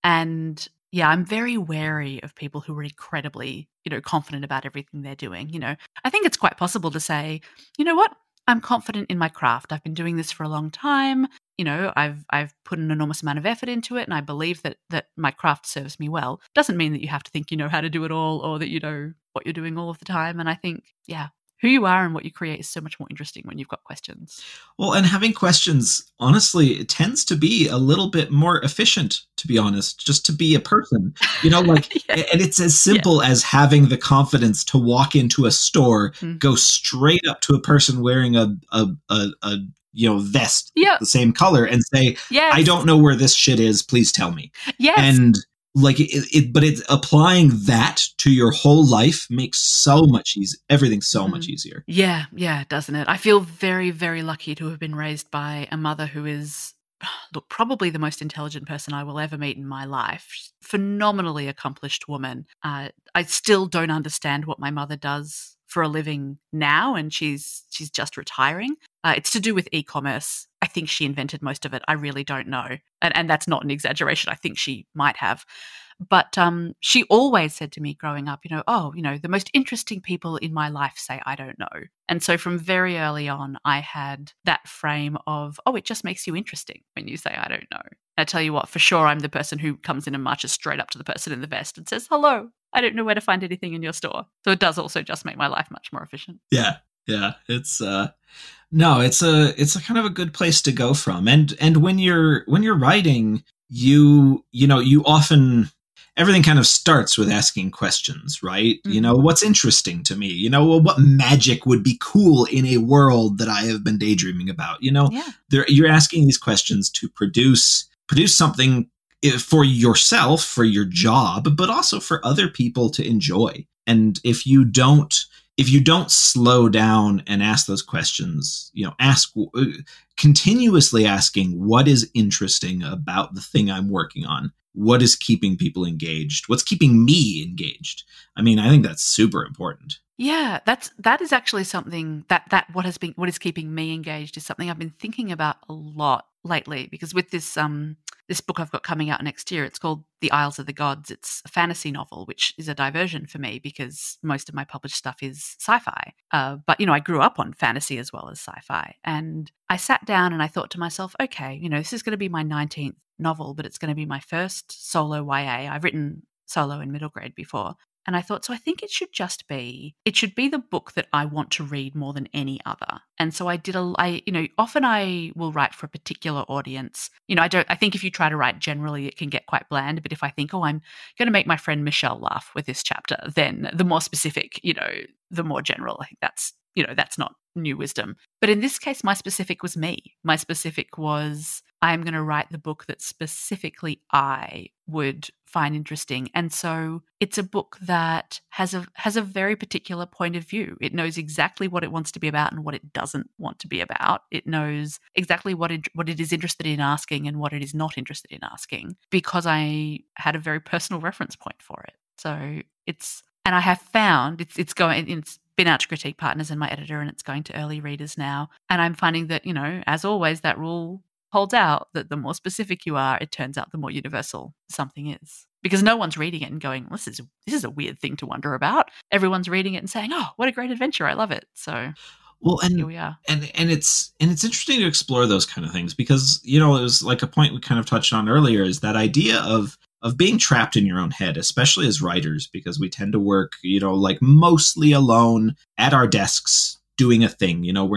D: And yeah, I'm very wary of people who are incredibly, you know, confident about everything they're doing. You know, I think it's quite possible to say, you know what, I'm confident in my craft. I've been doing this for a long time. You know, I've I've put an enormous amount of effort into it, and I believe that that my craft serves me well. Doesn't mean that you have to think you know how to do it all, or that you know what you're doing all of the time. And I think, yeah, who you are and what you create is so much more interesting when you've got questions.
C: Well, and having questions, honestly, it tends to be a little bit more efficient, to be honest, just to be a person, you know, like, yeah. and it's as simple yeah. as having the confidence to walk into a store, mm. go straight up to a person wearing a, a, a, a you know, vest,
D: yep.
C: the same color, and say, yes. I don't know where this shit is. Please tell me.
D: Yes.
C: And like it, it, but it's applying that to your whole life makes so much easy, everything so mm. much easier.
D: Yeah, yeah, doesn't it? I feel very, very lucky to have been raised by a mother who is, look, probably the most intelligent person I will ever meet in my life. Phenomenally accomplished woman. Uh, I still don't understand what my mother does for a living now, and she's she's just retiring. Uh, it's to do with e-commerce. I think she invented most of it. I really don't know. And, and that's not an exaggeration. I think she might have. But um, she always said to me growing up, you know, oh, you know, the most interesting people in my life say, I don't know. And so from very early on, I had that frame of, oh, it just makes you interesting when you say, I don't know. I tell you what, for sure, I'm the person who comes in and marches straight up to the person in the vest and says, hello, I don't know where to find anything in your store. So it does also just make my life much more efficient.
C: Yeah. Yeah. It's, uh, no, it's a, it's a kind of a good place to go from. And, and when you're, when you're writing, you, you know, you often, everything kind of starts with asking questions, right? Mm-hmm. You know, what's interesting to me? You know, well, what magic would be cool in a world that I have been daydreaming about? You know,
D: yeah.
C: there, you're asking these questions to produce, produce something for yourself, for your job, but also for other people to enjoy. And if you don't, if you don't slow down and ask those questions, you know, ask uh, continuously asking what is interesting about the thing I'm working on. What is keeping people engaged? What's keeping me engaged? I mean, I think that's super important.
D: Yeah, that's that is actually something that that what has been what is keeping me engaged is something I've been thinking about a lot lately, because with this um this book I've got coming out next year, it's called The Isles of the Gods. It's a fantasy novel, which is a diversion for me because most of my published stuff is sci-fi. Uh, but, you know, I grew up on fantasy as well as sci-fi. And I sat down and I thought to myself, okay, you know, this is going to be my nineteenth novel, but it's going to be my first solo Y A. I've written solo in middle grade before. And I thought, so I think it should just be, it should be the book that I want to read more than any other. And so I did a, I, you know, often I will write for a particular audience. You know, I don't, I think if you try to write generally, it can get quite bland. But if I think, oh, I'm going to make my friend Michelle laugh with this chapter, then the more specific, you know, the more general, I think that's, you know, that's not new wisdom. But in this case, my specific was me. My specific was, I am going to write the book that specifically I would find interesting. And so it's a book that has a has a very particular point of view. It knows exactly what it wants to be about and what it doesn't want to be about. It knows exactly what it, what it is interested in asking and what it is not interested in asking, because I had a very personal reference point for it. So it's, and I have found it's it's going, it's been out to Critique Partners and my editor, and it's going to early readers now. And I'm finding that, you know, as always, that rule holds out, that the more specific you are, it turns out the more universal something is. Because no one's reading it and going, this is this is a weird thing to wonder about. Everyone's reading it and saying, oh, what a great adventure. I love it. So
C: well, and
D: here we are.
C: And and it's and it's interesting to explore those kind of things, because, you know, it was like a point we kind of touched on earlier, is that idea of of being trapped in your own head, especially as writers, because we tend to work, you know, like mostly alone at our desks doing a thing. You know, we're not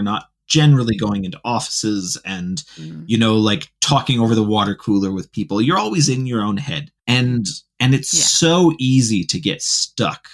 C: generally going into offices and, mm. you know, like talking over the water cooler with people. You're always in your own head. And and it's yeah. so easy to get stuck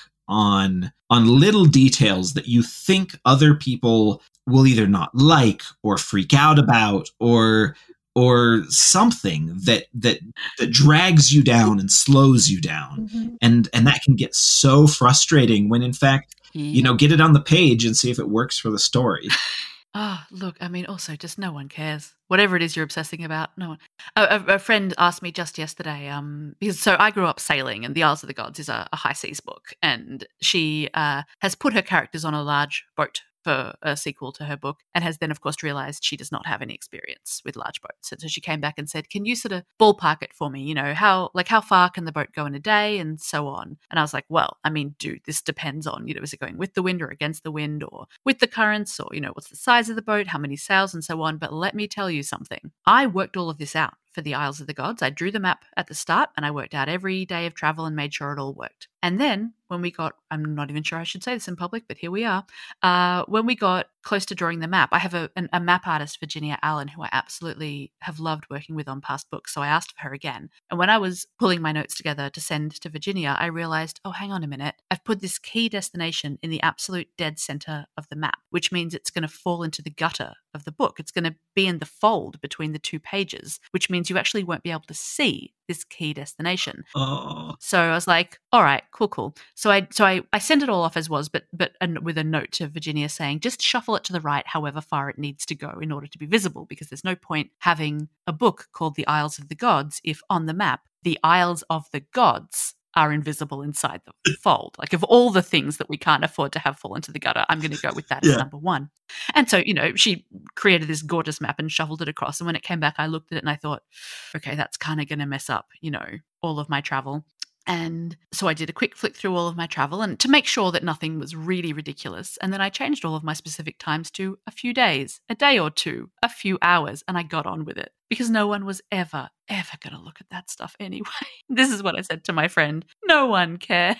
C: on on little details that you think other people will either not like or freak out about or or something that that that drags you down and slows you down. Mm-hmm. And and that can get so frustrating when in fact, yeah. you know, get it on the page and see if it works for the story.
D: Oh, look, I mean, also just no one cares. Whatever it is you're obsessing about, no one. A, a, a friend asked me just yesterday, um, because so I grew up sailing, and The Isles of the Gods is a, a high seas book, and she uh, has put her characters on a large boat for a sequel to her book, and has then, of course, realized she does not have any experience with large boats. And so she came back and said, can you sort of ballpark it for me? You know, how, like, how far can the boat go in a day and so on? And I was like, well, I mean, dude, this depends on, you know, is it going with the wind or against the wind or with the currents or, you know, what's the size of the boat, how many sails and so on. But let me tell you something. I worked all of this out for the Isles of the Gods. I drew the map at the start and I worked out every day of travel and made sure it all worked. And then when we got, I'm not even sure I should say this in public, but here we are. Uh, when we got close to drawing the map, I have a, an, a map artist, Virginia Allen, who I absolutely have loved working with on past books. So I asked for her again. And when I was pulling my notes together to send to Virginia, I realized, oh, hang on a minute. I've put this key destination in the absolute dead center of the map, which means it's going to fall into the gutter of the book. It's going to be in the fold between the two pages, which means you actually won't be able to see this key destination.
C: Oh.
D: So I was like, all right, cool, cool. So I so I, I sent it all off as was, but but and with a note to Virginia saying, just shuffle it to the right however far it needs to go in order to be visible, because there's no point having a book called The Isles of the Gods if on the map, the Isles of the Gods are invisible inside the fold. Like, of all the things that we can't afford to have fall into the gutter, I'm going to go with that yeah. as number one. And so, you know, she created this gorgeous map and shuffled it across. And when it came back, I looked at it and I thought, okay, that's kind of going to mess up, you know, all of my travel. And so I did a quick flick through all of my travel and to make sure that nothing was really ridiculous. And then I changed all of my specific times to a few days, a day or two, a few hours, and I got on with it because no one was ever, ever going to look at that stuff anyway. This is what I said to my friend. No one cares.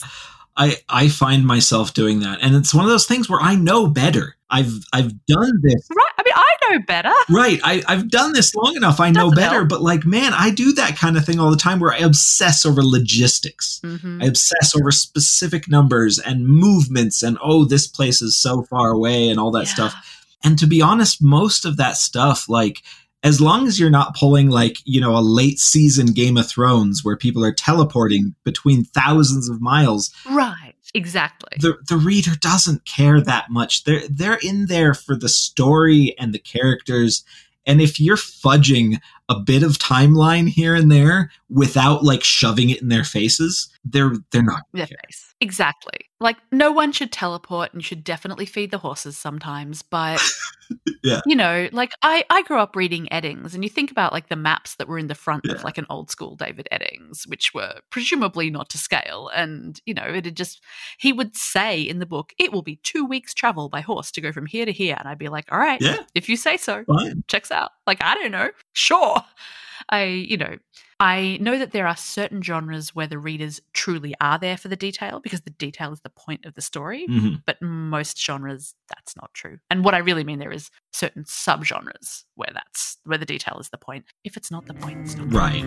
C: I, I find myself doing that. And it's one of those things where I know better. I've I've done this.
D: Right. I mean, I know better.
C: Right. I, I've done this long enough. I know
D: Doesn't
C: better.
D: help.
C: But like, man, I do that kind of thing all the time where I obsess over logistics. Mm-hmm. I obsess over specific numbers and movements and, oh, this place is so far away and all that yeah. stuff. And to be honest, most of that stuff, like, as long as you're not pulling like, you know, a late season Game of Thrones where people are teleporting between thousands of miles.
D: Right. Exactly.
C: The the reader doesn't care that much. They're they're in there for the story and the characters. And if you're fudging a bit of timeline here and there without like shoving it in their faces, they're they're not
D: their face. Exactly. Like, no one should teleport and should definitely feed the horses sometimes. But,
C: yeah.
D: you know, like I, I grew up reading Eddings, and you think about like the maps that were in the front
C: yeah.
D: of like an old school David Eddings, which were presumably not to scale. And, you know, it had just, he would say in the book, it will be two weeks travel by horse to go from here to here. And I'd be like, all right,
C: yeah.
D: if you say so,
C: fine.
D: Checks out. Like, I don't know. Sure. I, you know, I know that there are certain genres where the readers truly are there for the detail because the detail is the point of the story,
C: mm-hmm.
D: but most genres, that's not true. And what I really mean there is certain subgenres where that's, where the detail is the point. If it's not the point, it's not
C: right.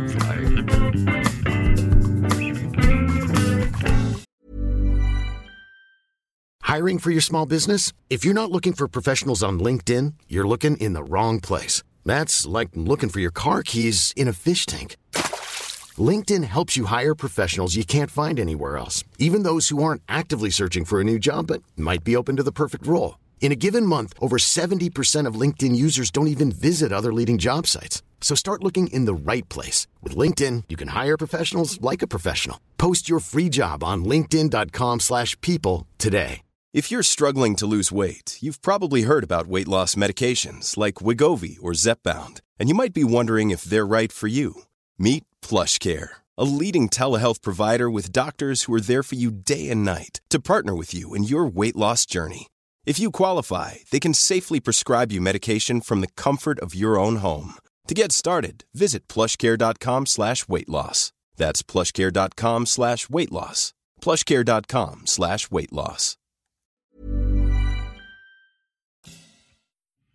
D: So.
E: Hiring for your small business? If you're not looking for professionals on LinkedIn, you're looking in the wrong place. That's like looking for your car keys in a fish tank. LinkedIn helps you hire professionals you can't find anywhere else, even those who aren't actively searching for a new job but might be open to the perfect role. In a given month, over seventy percent of LinkedIn users don't even visit other leading job sites. So start looking in the right place. With LinkedIn, you can hire professionals like a professional. Post your free job on linkedin.com slash people today.
F: If you're struggling to lose weight, you've probably heard about weight loss medications like Wegovy or Zepbound, and you might be wondering if they're right for you. Meet PlushCare, a leading telehealth provider with doctors who are there for you day and night to partner with you in your weight loss journey. If you qualify, they can safely prescribe you medication from the comfort of your own home. To get started, visit plushcare.com slash weight loss. That's plushcare.com slash weight loss. plushcare.com slash weight loss.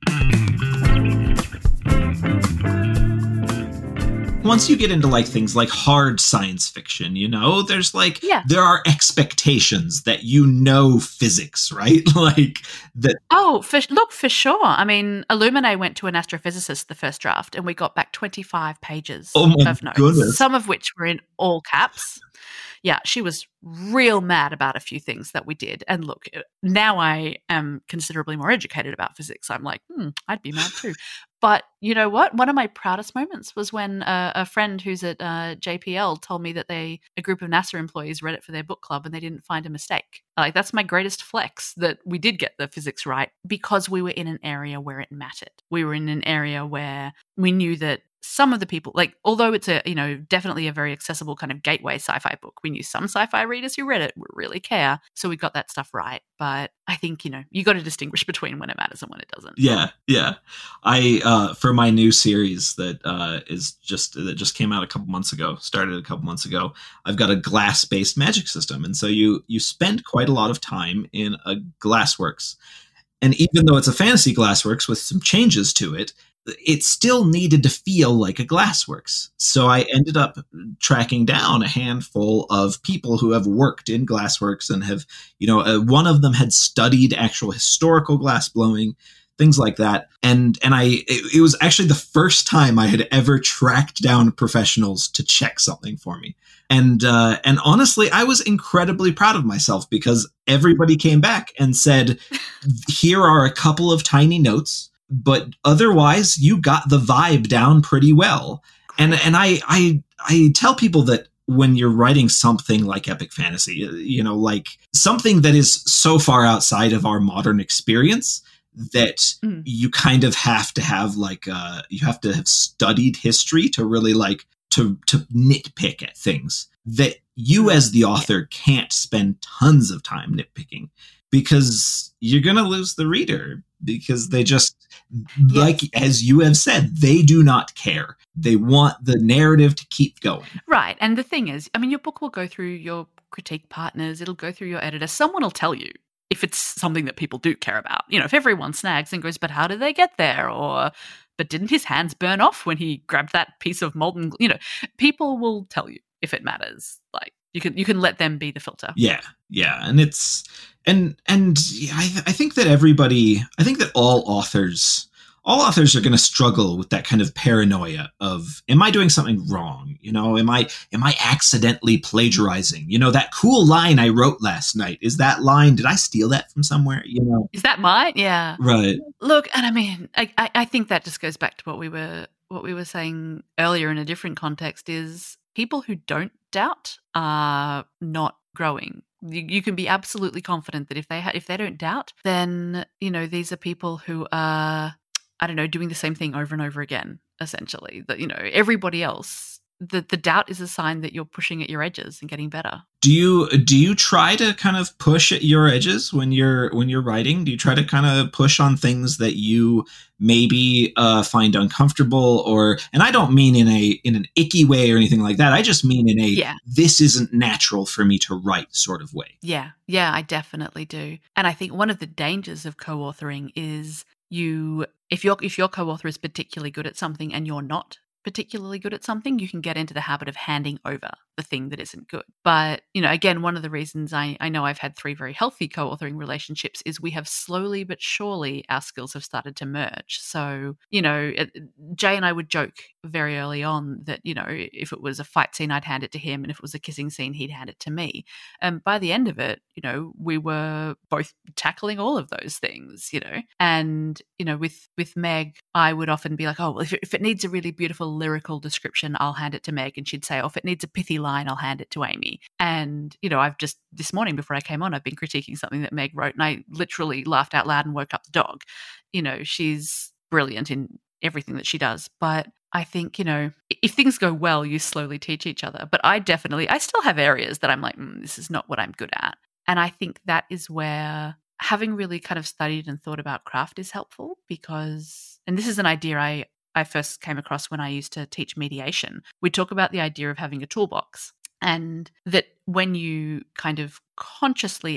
C: once you get into like things like hard science fiction, you know, there's like,
D: Yeah.
C: there are expectations that you know physics, right? Like that.
D: Oh, for, look, for sure. I mean, Illuminae went to an astrophysicist the first draft, and we got back twenty-five pages
C: Oh my
D: of notes,
C: goodness.
D: some of which were in all caps. Yeah, she was real mad about a few things that we did. And look, now I am considerably more educated about physics. I'm like, hmm, I'd be mad too. But you know what? One of my proudest moments was when uh, a friend who's at uh, J P L told me that they, a group of NASA employees, read it for their book club and they didn't find a mistake. Like, that's my greatest flex, that we did get the physics right because we were in an area where it mattered. We were in an area where we knew that some of the people, like, although it's a, you know, definitely a very accessible kind of gateway sci-fi book, we knew some sci-fi readers who read it would really care. So we got that stuff right. But I think, you know, you got to distinguish between when it matters and when it doesn't.
C: Yeah, yeah. I uh, for my new series that uh, is just that just came out a couple months ago, started a couple months ago. I've got a glass-based magic system, and so you you spend quite a lot of time in a Glassworks. And even though it's a fantasy Glassworks with some changes to it, it still needed to feel like a Glassworks. So I ended up tracking down a handful of people who have worked in Glassworks and have, you know, uh, one of them had studied actual historical glass blowing, things like that. And and I it, it was actually the first time I had ever tracked down professionals to check something for me. And uh, and honestly, I was incredibly proud of myself because everybody came back and said, here are a couple of tiny notes, but otherwise you got the vibe down pretty well. And and I I I tell people that when you're writing something like epic fantasy, you know, like something that is so far outside of our modern experience that mm. you kind of have to have like uh you have to have studied history to really like to to nitpick at things that you as the author can't spend tons of time nitpicking, because you're going to lose the reader, because they just, yes. like, as you have said, they do not care. They want the narrative to keep going.
D: Right. And the thing is, I mean, your book will go through your critique partners. It'll go through your editor. Someone will tell you if it's something that people do care about. You know, if everyone snags and goes, but how did they get there? Or, but didn't his hands burn off when he grabbed that piece of molten, you know, people will tell you if it matters. Like, you can, you can let them be the filter.
C: Yeah. Yeah. And it's, and, and I, th- I think that everybody, I think that all authors, all authors are going to struggle with that kind of paranoia of, am I doing something wrong? You know, am I, am I accidentally plagiarizing? You know, that cool line I wrote last night, is that line, did I steal that from somewhere? You know,
D: is that mine? Yeah.
C: Right.
D: Look, and I mean, I, I, I think that just goes back to what we were, what we were saying earlier in a different context, is people who don't doubt are not growing. You, you can be absolutely confident that if they ha- if they don't doubt, then, you know, these are people who are, I don't know, doing the same thing over and over again, essentially. That, you know, everybody else, the, the doubt is a sign that you're pushing at your edges and getting better.
C: Do you do you try to kind of push at your edges when you're when you're writing? Do you try to kind of push on things that you maybe uh, find uncomfortable, or, and I don't mean in a in an icky way or anything like that. I just mean in a
D: yeah.
C: this isn't natural for me to write sort of way.
D: Yeah, yeah, I definitely do. And I think one of the dangers of co-authoring is you, if your if your co-author is particularly good at something and you're not particularly good at something, you can get into the habit of handing over the thing that isn't good. But, you know, again, one of the reasons I, I know I've had three very healthy co-authoring relationships is we have slowly but surely, our skills have started to merge. So, you know, Jay and I would joke very early on that, you know, if it was a fight scene, I'd hand it to him, and if it was a kissing scene, he'd hand it to me. And by the end of it, you know, we were both tackling all of those things, you know. And, you know, with, with Meg, I would often be like, oh, well, if it, if it needs a really beautiful lyrical description, I'll hand it to Meg. And she'd say, oh, if it needs a pithy line, I'll hand it to Amy. And, you know, I've just, this morning before I came on, I've been critiquing something that Meg wrote, and I literally laughed out loud and woke up the dog. You know, she's brilliant in everything that she does. But I think, you know, if things go well, you slowly teach each other. But I definitely, I still have areas that I'm like, mm, this is not what I'm good at. And I think that is where having really kind of studied and thought about craft is helpful, because, and this is an idea I, I first came across when I used to teach mediation. We talk about the idea of having a toolbox, and that when you kind of consciously act,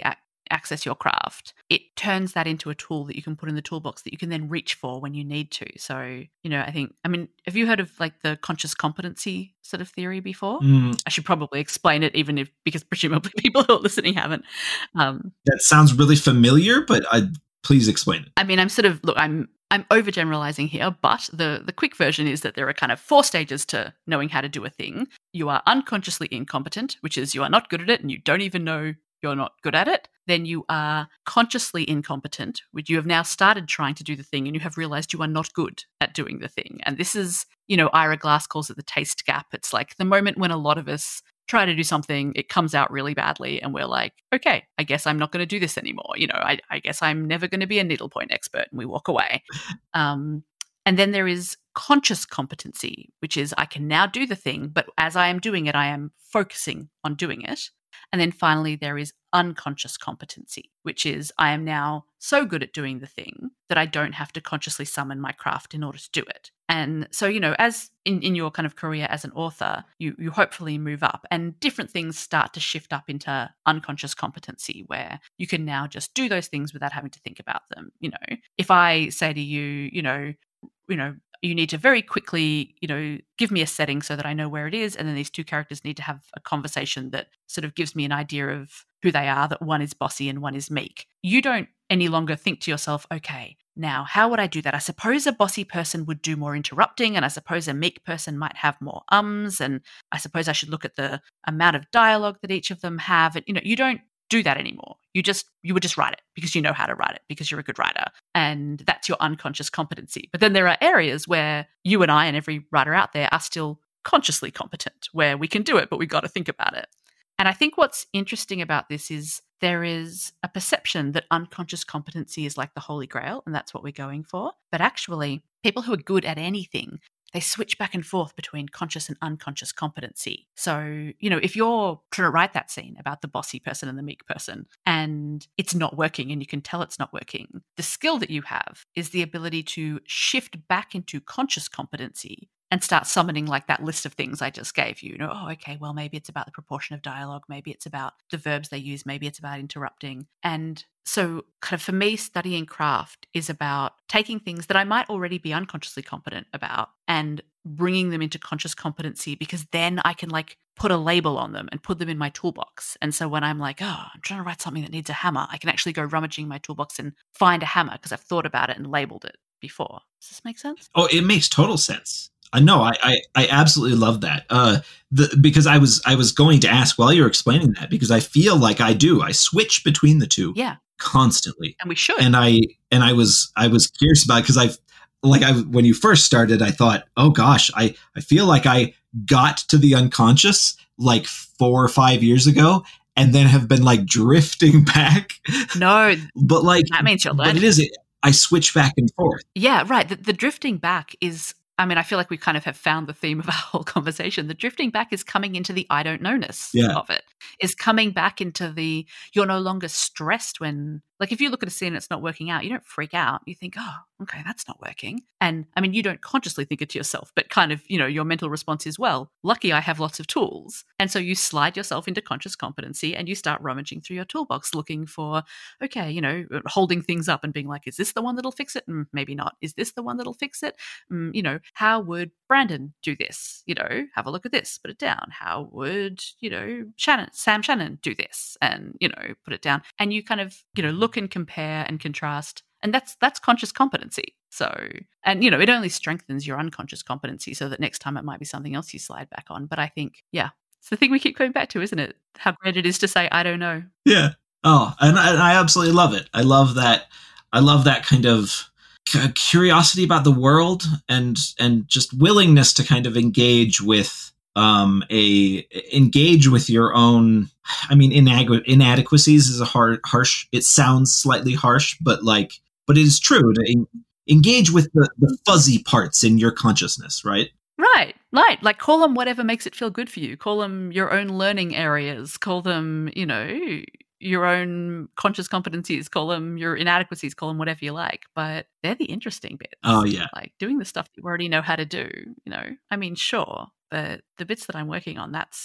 D: access your craft, it turns that into a tool that you can put in the toolbox that you can then reach for when you need to. So, you know, I think, I mean, have you heard of like the conscious competency sort of theory before?
C: Mm,
D: I should probably explain it, even if, because presumably people who are listening haven't. Um,
C: that sounds really familiar, but I, please explain it.
D: I mean, I'm sort of, look, I'm, I'm overgeneralizing here, but the, the quick version is that there are kind of four stages to knowing how to do a thing. You are unconsciously incompetent, which is you are not good at it and you don't even know you're not good at it. Then you are consciously incompetent, which you have now started trying to do the thing and you have realized you are not good at doing the thing. And this is, you know, Ira Glass calls it the taste gap. It's like the moment when a lot of us try to do something, it comes out really badly and we're like, okay, I guess I'm not going to do this anymore. You know, I, I guess I'm never going to be a needlepoint expert, and we walk away. Um, and then there is conscious competency, which is I can now do the thing, but as I am doing it, I am focusing on doing it. And then finally, there is unconscious competency, which is I am now so good at doing the thing that I don't have to consciously summon my craft in order to do it. And so, you know, as in, in your kind of career as an author, you you hopefully move up and different things start to shift up into unconscious competency where you can now just do those things without having to think about them. You know, if I say to you, you know, you know, you need to very quickly, you know, give me a setting so that I know where it is. And then these two characters need to have a conversation that sort of gives me an idea of who they are, that one is bossy and one is meek. You don't any longer think to yourself, okay, now how would I do that? I suppose a bossy person would do more interrupting, and I suppose a meek person might have more ums, and I suppose I should look at the amount of dialogue that each of them have. And, you know, you don't do that anymore. You just, you would just write it because you know how to write it, because you're a good writer. And that's your unconscious competency. But then there are areas where you and I and every writer out there are still consciously competent, where we can do it, but we've got to think about it. And I think what's interesting about this is there is a perception that unconscious competency is like the Holy Grail, and that's what we're going for. But actually, people who are good at anything, they switch back and forth between conscious and unconscious competency. So, you know, if you're trying to write that scene about the bossy person and the meek person and it's not working and you can tell it's not working, the skill that you have is the ability to shift back into conscious competency and start summoning like that list of things I just gave you. You know, oh, okay, well, maybe it's about the proportion of dialogue. Maybe it's about the verbs they use. Maybe it's about interrupting. And so kind of for me, studying craft is about taking things that I might already be unconsciously competent about and bringing them into conscious competency, because then I can like put a label on them and put them in my toolbox. And so when I'm like, oh, I'm trying to write something that needs a hammer, I can actually go rummaging in my toolbox and find a hammer because I've thought about it and labeled it before. Does this make sense?
C: Oh, it makes total sense. Uh, no, I, I, I absolutely love that. Uh, the, because I was I was going to ask while you're explaining that, because I feel like I do. I switch between the two
D: yeah.
C: constantly.
D: And we should.
C: And I and I was I was curious about it because I've like I when you first started, I thought, oh gosh, I, I feel like I got to the unconscious like four or five years ago and then have been like drifting back.
D: No,
C: but like
D: that means you're learning.
C: But it is I switch back and forth.
D: Yeah, right. The, the drifting back is, I mean, I feel like we kind of have found the theme of our whole conversation. The drifting back is coming into the I don't know-ness
C: yeah.
D: of it, is coming back into the, you're no longer stressed when, like if you look at a scene and it's not working out, you don't freak out. You think, oh, okay, that's not working. And I mean, you don't consciously think it to yourself, but kind of, you know, your mental response is, well, lucky I have lots of tools. And so you slide yourself into conscious competency and you start rummaging through your toolbox looking for, okay, you know, holding things up and being like, is this the one that'll fix it? Mm, maybe not. Is this the one that'll fix it? Mm, you know, how would Brandon do this? You know, have a look at this, put it down. How would, you know, Shannon, Sam Shannon do this? And, you know, put it down. And you kind of, you know, look and compare and contrast. And that's that's conscious competency. So, and, you know, it only strengthens your unconscious competency so that next time it might be something else you slide back on. But I think, yeah, it's the thing we keep going back to, isn't it? How great it is to say, I don't know.
C: Yeah. Oh, and I, and I absolutely love it. I love that. I love that kind of curiosity about the world and and just willingness to kind of engage with um a engage with your own, I mean, inadequ- inadequacies is a hard harsh it sounds slightly harsh, but like but it is true to en- engage with the, the fuzzy parts in your consciousness, right?
D: Right, right. Like call them whatever makes it feel good for you. Call them your own learning areas. Call them, you know, your own conscious competencies, call them your inadequacies, call them whatever you like, but they're the interesting bits.
C: Oh, yeah.
D: Like doing the stuff that you already know how to do, you know. I mean, sure, but the bits that I'm working on, that's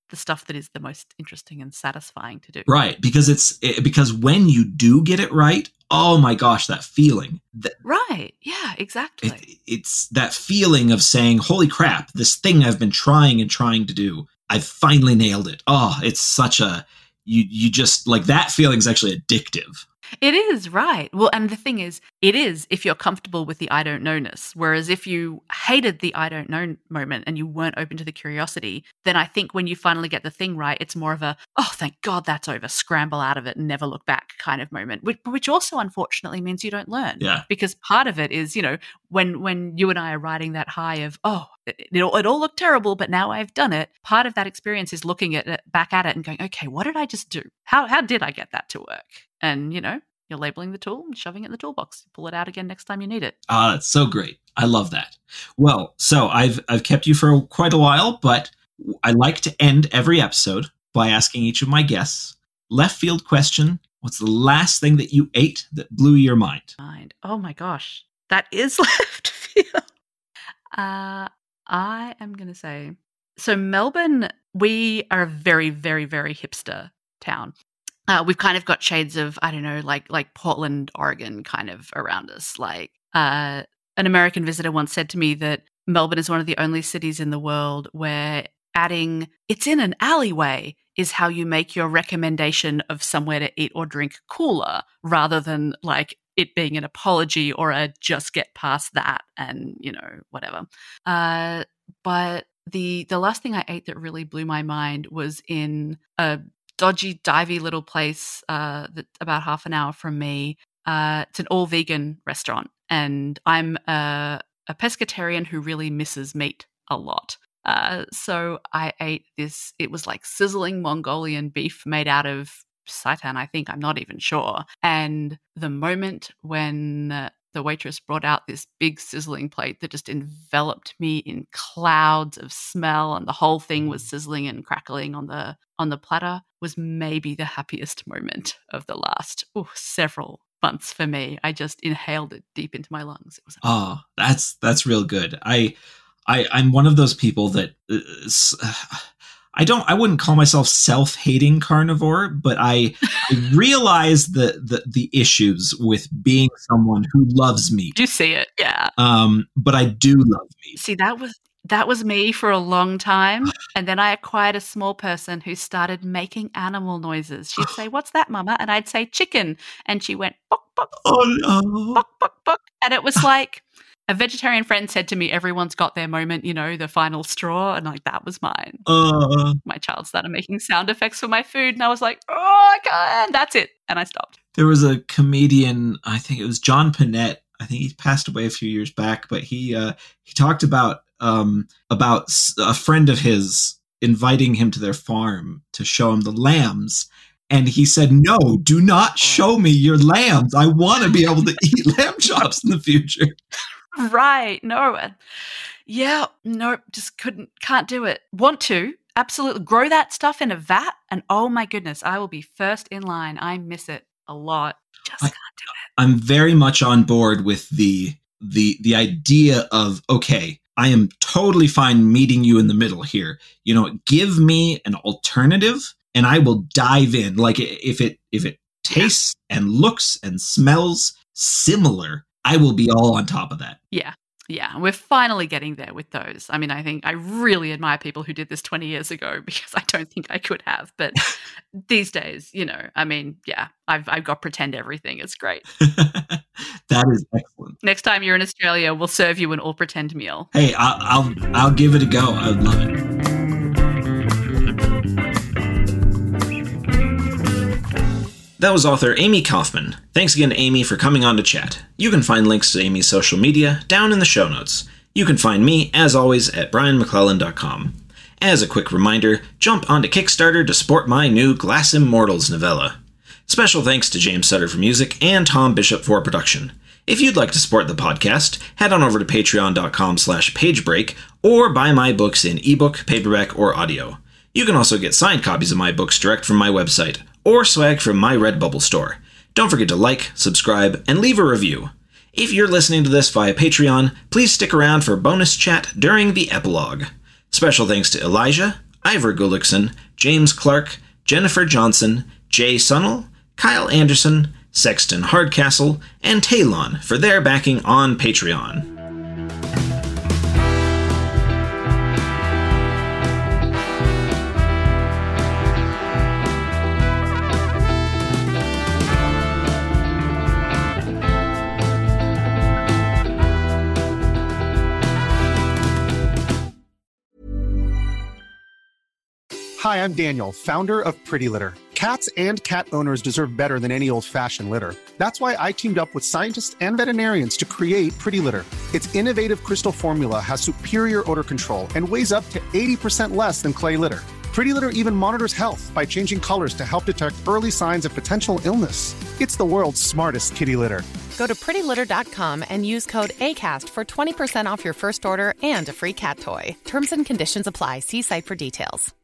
D: the stuff that is the most interesting and satisfying to do.
C: Right, because it's it, because when you do get it right, oh my gosh, that feeling. That,
D: right, yeah, exactly.
C: It, it's that feeling of saying, holy crap, this thing I've been trying and trying to do, I've finally nailed it. Oh, it's such a, you you just, like, that feeling is actually addictive.
D: It is, right. Well, and the thing is, it is if you're comfortable with the I don't know-ness. Whereas if you hated the I don't know moment and you weren't open to the curiosity, then I think when you finally get the thing right, it's more of a, oh, thank God that's over, scramble out of it and never look back kind of moment, which, which also unfortunately means you don't learn.
C: Yeah.
D: Because part of it is, you know, when when you and I are riding that high of, oh, it, it, all, it all looked terrible, but now I've done it, part of that experience is looking at it, back at it and going, okay, what did I just do? How How did I get that to work? And, you know, you're labeling the tool and shoving it in the toolbox. Pull it out again next time you need it.
C: Ah, that's so great. I love that. Well, so I've I've kept you for quite a while, but I like to end every episode by asking each of my guests, left field question, what's the last thing that you ate that blew your mind?
D: Mind. Oh my gosh. That is left field. Uh, I am going to say, so Melbourne, we are a very, very, very hipster town. Uh, we've kind of got shades of, I don't know, like like Portland, Oregon kind of around us. Like uh, an American visitor once said to me that Melbourne is one of the only cities in the world where adding "it's in an alleyway" is how you make your recommendation of somewhere to eat or drink cooler, rather than like it being an apology or a just get past that and, you know, whatever. Uh, but the the last thing I ate that really blew my mind was in a dodgy, divey little place uh, that about half an hour from me. Uh, it's an all-vegan restaurant, and I'm a, a pescatarian who really misses meat a lot. Uh, so I ate this, it was like sizzling Mongolian beef made out of seitan, I think, I'm not even sure. And the moment when uh, the waitress brought out this big sizzling plate that just enveloped me in clouds of smell, and the whole thing was sizzling and crackling on the on the platter, was maybe the happiest moment of the last ooh, several months for me. I just inhaled it deep into my lungs. It was
C: oh, that's that's real good. I, I I'm one of those people that uh, I don't I wouldn't call myself self-hating carnivore, but I, I realize the, the the issues with being someone who loves meat.
D: You see it, yeah.
C: Um, but I do love meat.
D: See, that was that was me for a long time, and then I acquired a small person who started making animal noises. She'd say, "What's that, Mama?" And I'd say, "Chicken," and she went, "Buck, buck,
C: oh no,
D: buck, buck, buck," and it was like. A vegetarian friend said to me, everyone's got their moment, you know, the final straw. And like, that was mine.
C: Uh,
D: my child started making sound effects for my food. And I was like, oh, I can't. That's it. And I stopped.
C: There was a comedian, I think it was John Panette. I think he passed away a few years back, but he uh, he talked about um, about a friend of his inviting him to their farm to show him the lambs. And he said, no, do not show me your lambs. I want to be able to eat lamb chops in the future.
D: Right. No. Yeah. Nope. Just couldn't, can't do it. Want to. Absolutely. Grow that stuff in a vat. And oh my goodness, I will be first in line. I miss it a lot. Just
C: I,
D: can't do it.
C: I'm very much on board with the, the, the idea of, okay, I am totally fine meeting you in the middle here. You know, give me an alternative and I will dive in. Like if it, if it tastes and looks and smells similar, I will be all on top of that.
D: Yeah. Yeah. We're finally getting there with those. I mean, I think I really admire people who did this twenty years ago because I don't think I could have. But these days, you know, I mean, yeah, I've I've got pretend everything. It's great.
C: That is excellent.
D: Next time you're in Australia, we'll serve you an all pretend meal.
C: Hey, I'll I'll, I'll give it a go. I would love it. That was author Amy Kaufman. Thanks again to Amy for coming on to chat. You can find links to Amy's social media down in the show notes. You can find me, as always, at brian mcclellan dot com. As a quick reminder, jump onto Kickstarter to support my new Glass Immortals novella. Special thanks to James Sutter for music and Tom Bishop for production. If you'd like to support the podcast, head on over to patreon dot com slash pagebreak or buy my books in ebook, paperback, or audio. You can also get signed copies of my books direct from my website, or swag from my Redbubble store. Don't forget to like, subscribe, and leave a review. If you're listening to this via Patreon, please stick around for bonus chat during the epilogue. Special thanks to Elijah, Ivor Gullickson, James Clark, Jennifer Johnson, Jay Sunnell, Kyle Anderson, Sexton Hardcastle, and Talon for their backing on Patreon.
A: Hi, I'm Daniel, founder of Pretty Litter. Cats and cat owners deserve better than any old-fashioned litter. That's why I teamed up with scientists and veterinarians to create Pretty Litter. Its innovative crystal formula has superior odor control and weighs up to eighty percent less than clay litter. Pretty Litter even monitors health by changing colors to help detect early signs of potential illness. It's the world's smartest kitty litter.
B: Go to pretty litter dot com and use code ACAST for twenty percent off your first order and a free cat toy. Terms and conditions apply. See site for details.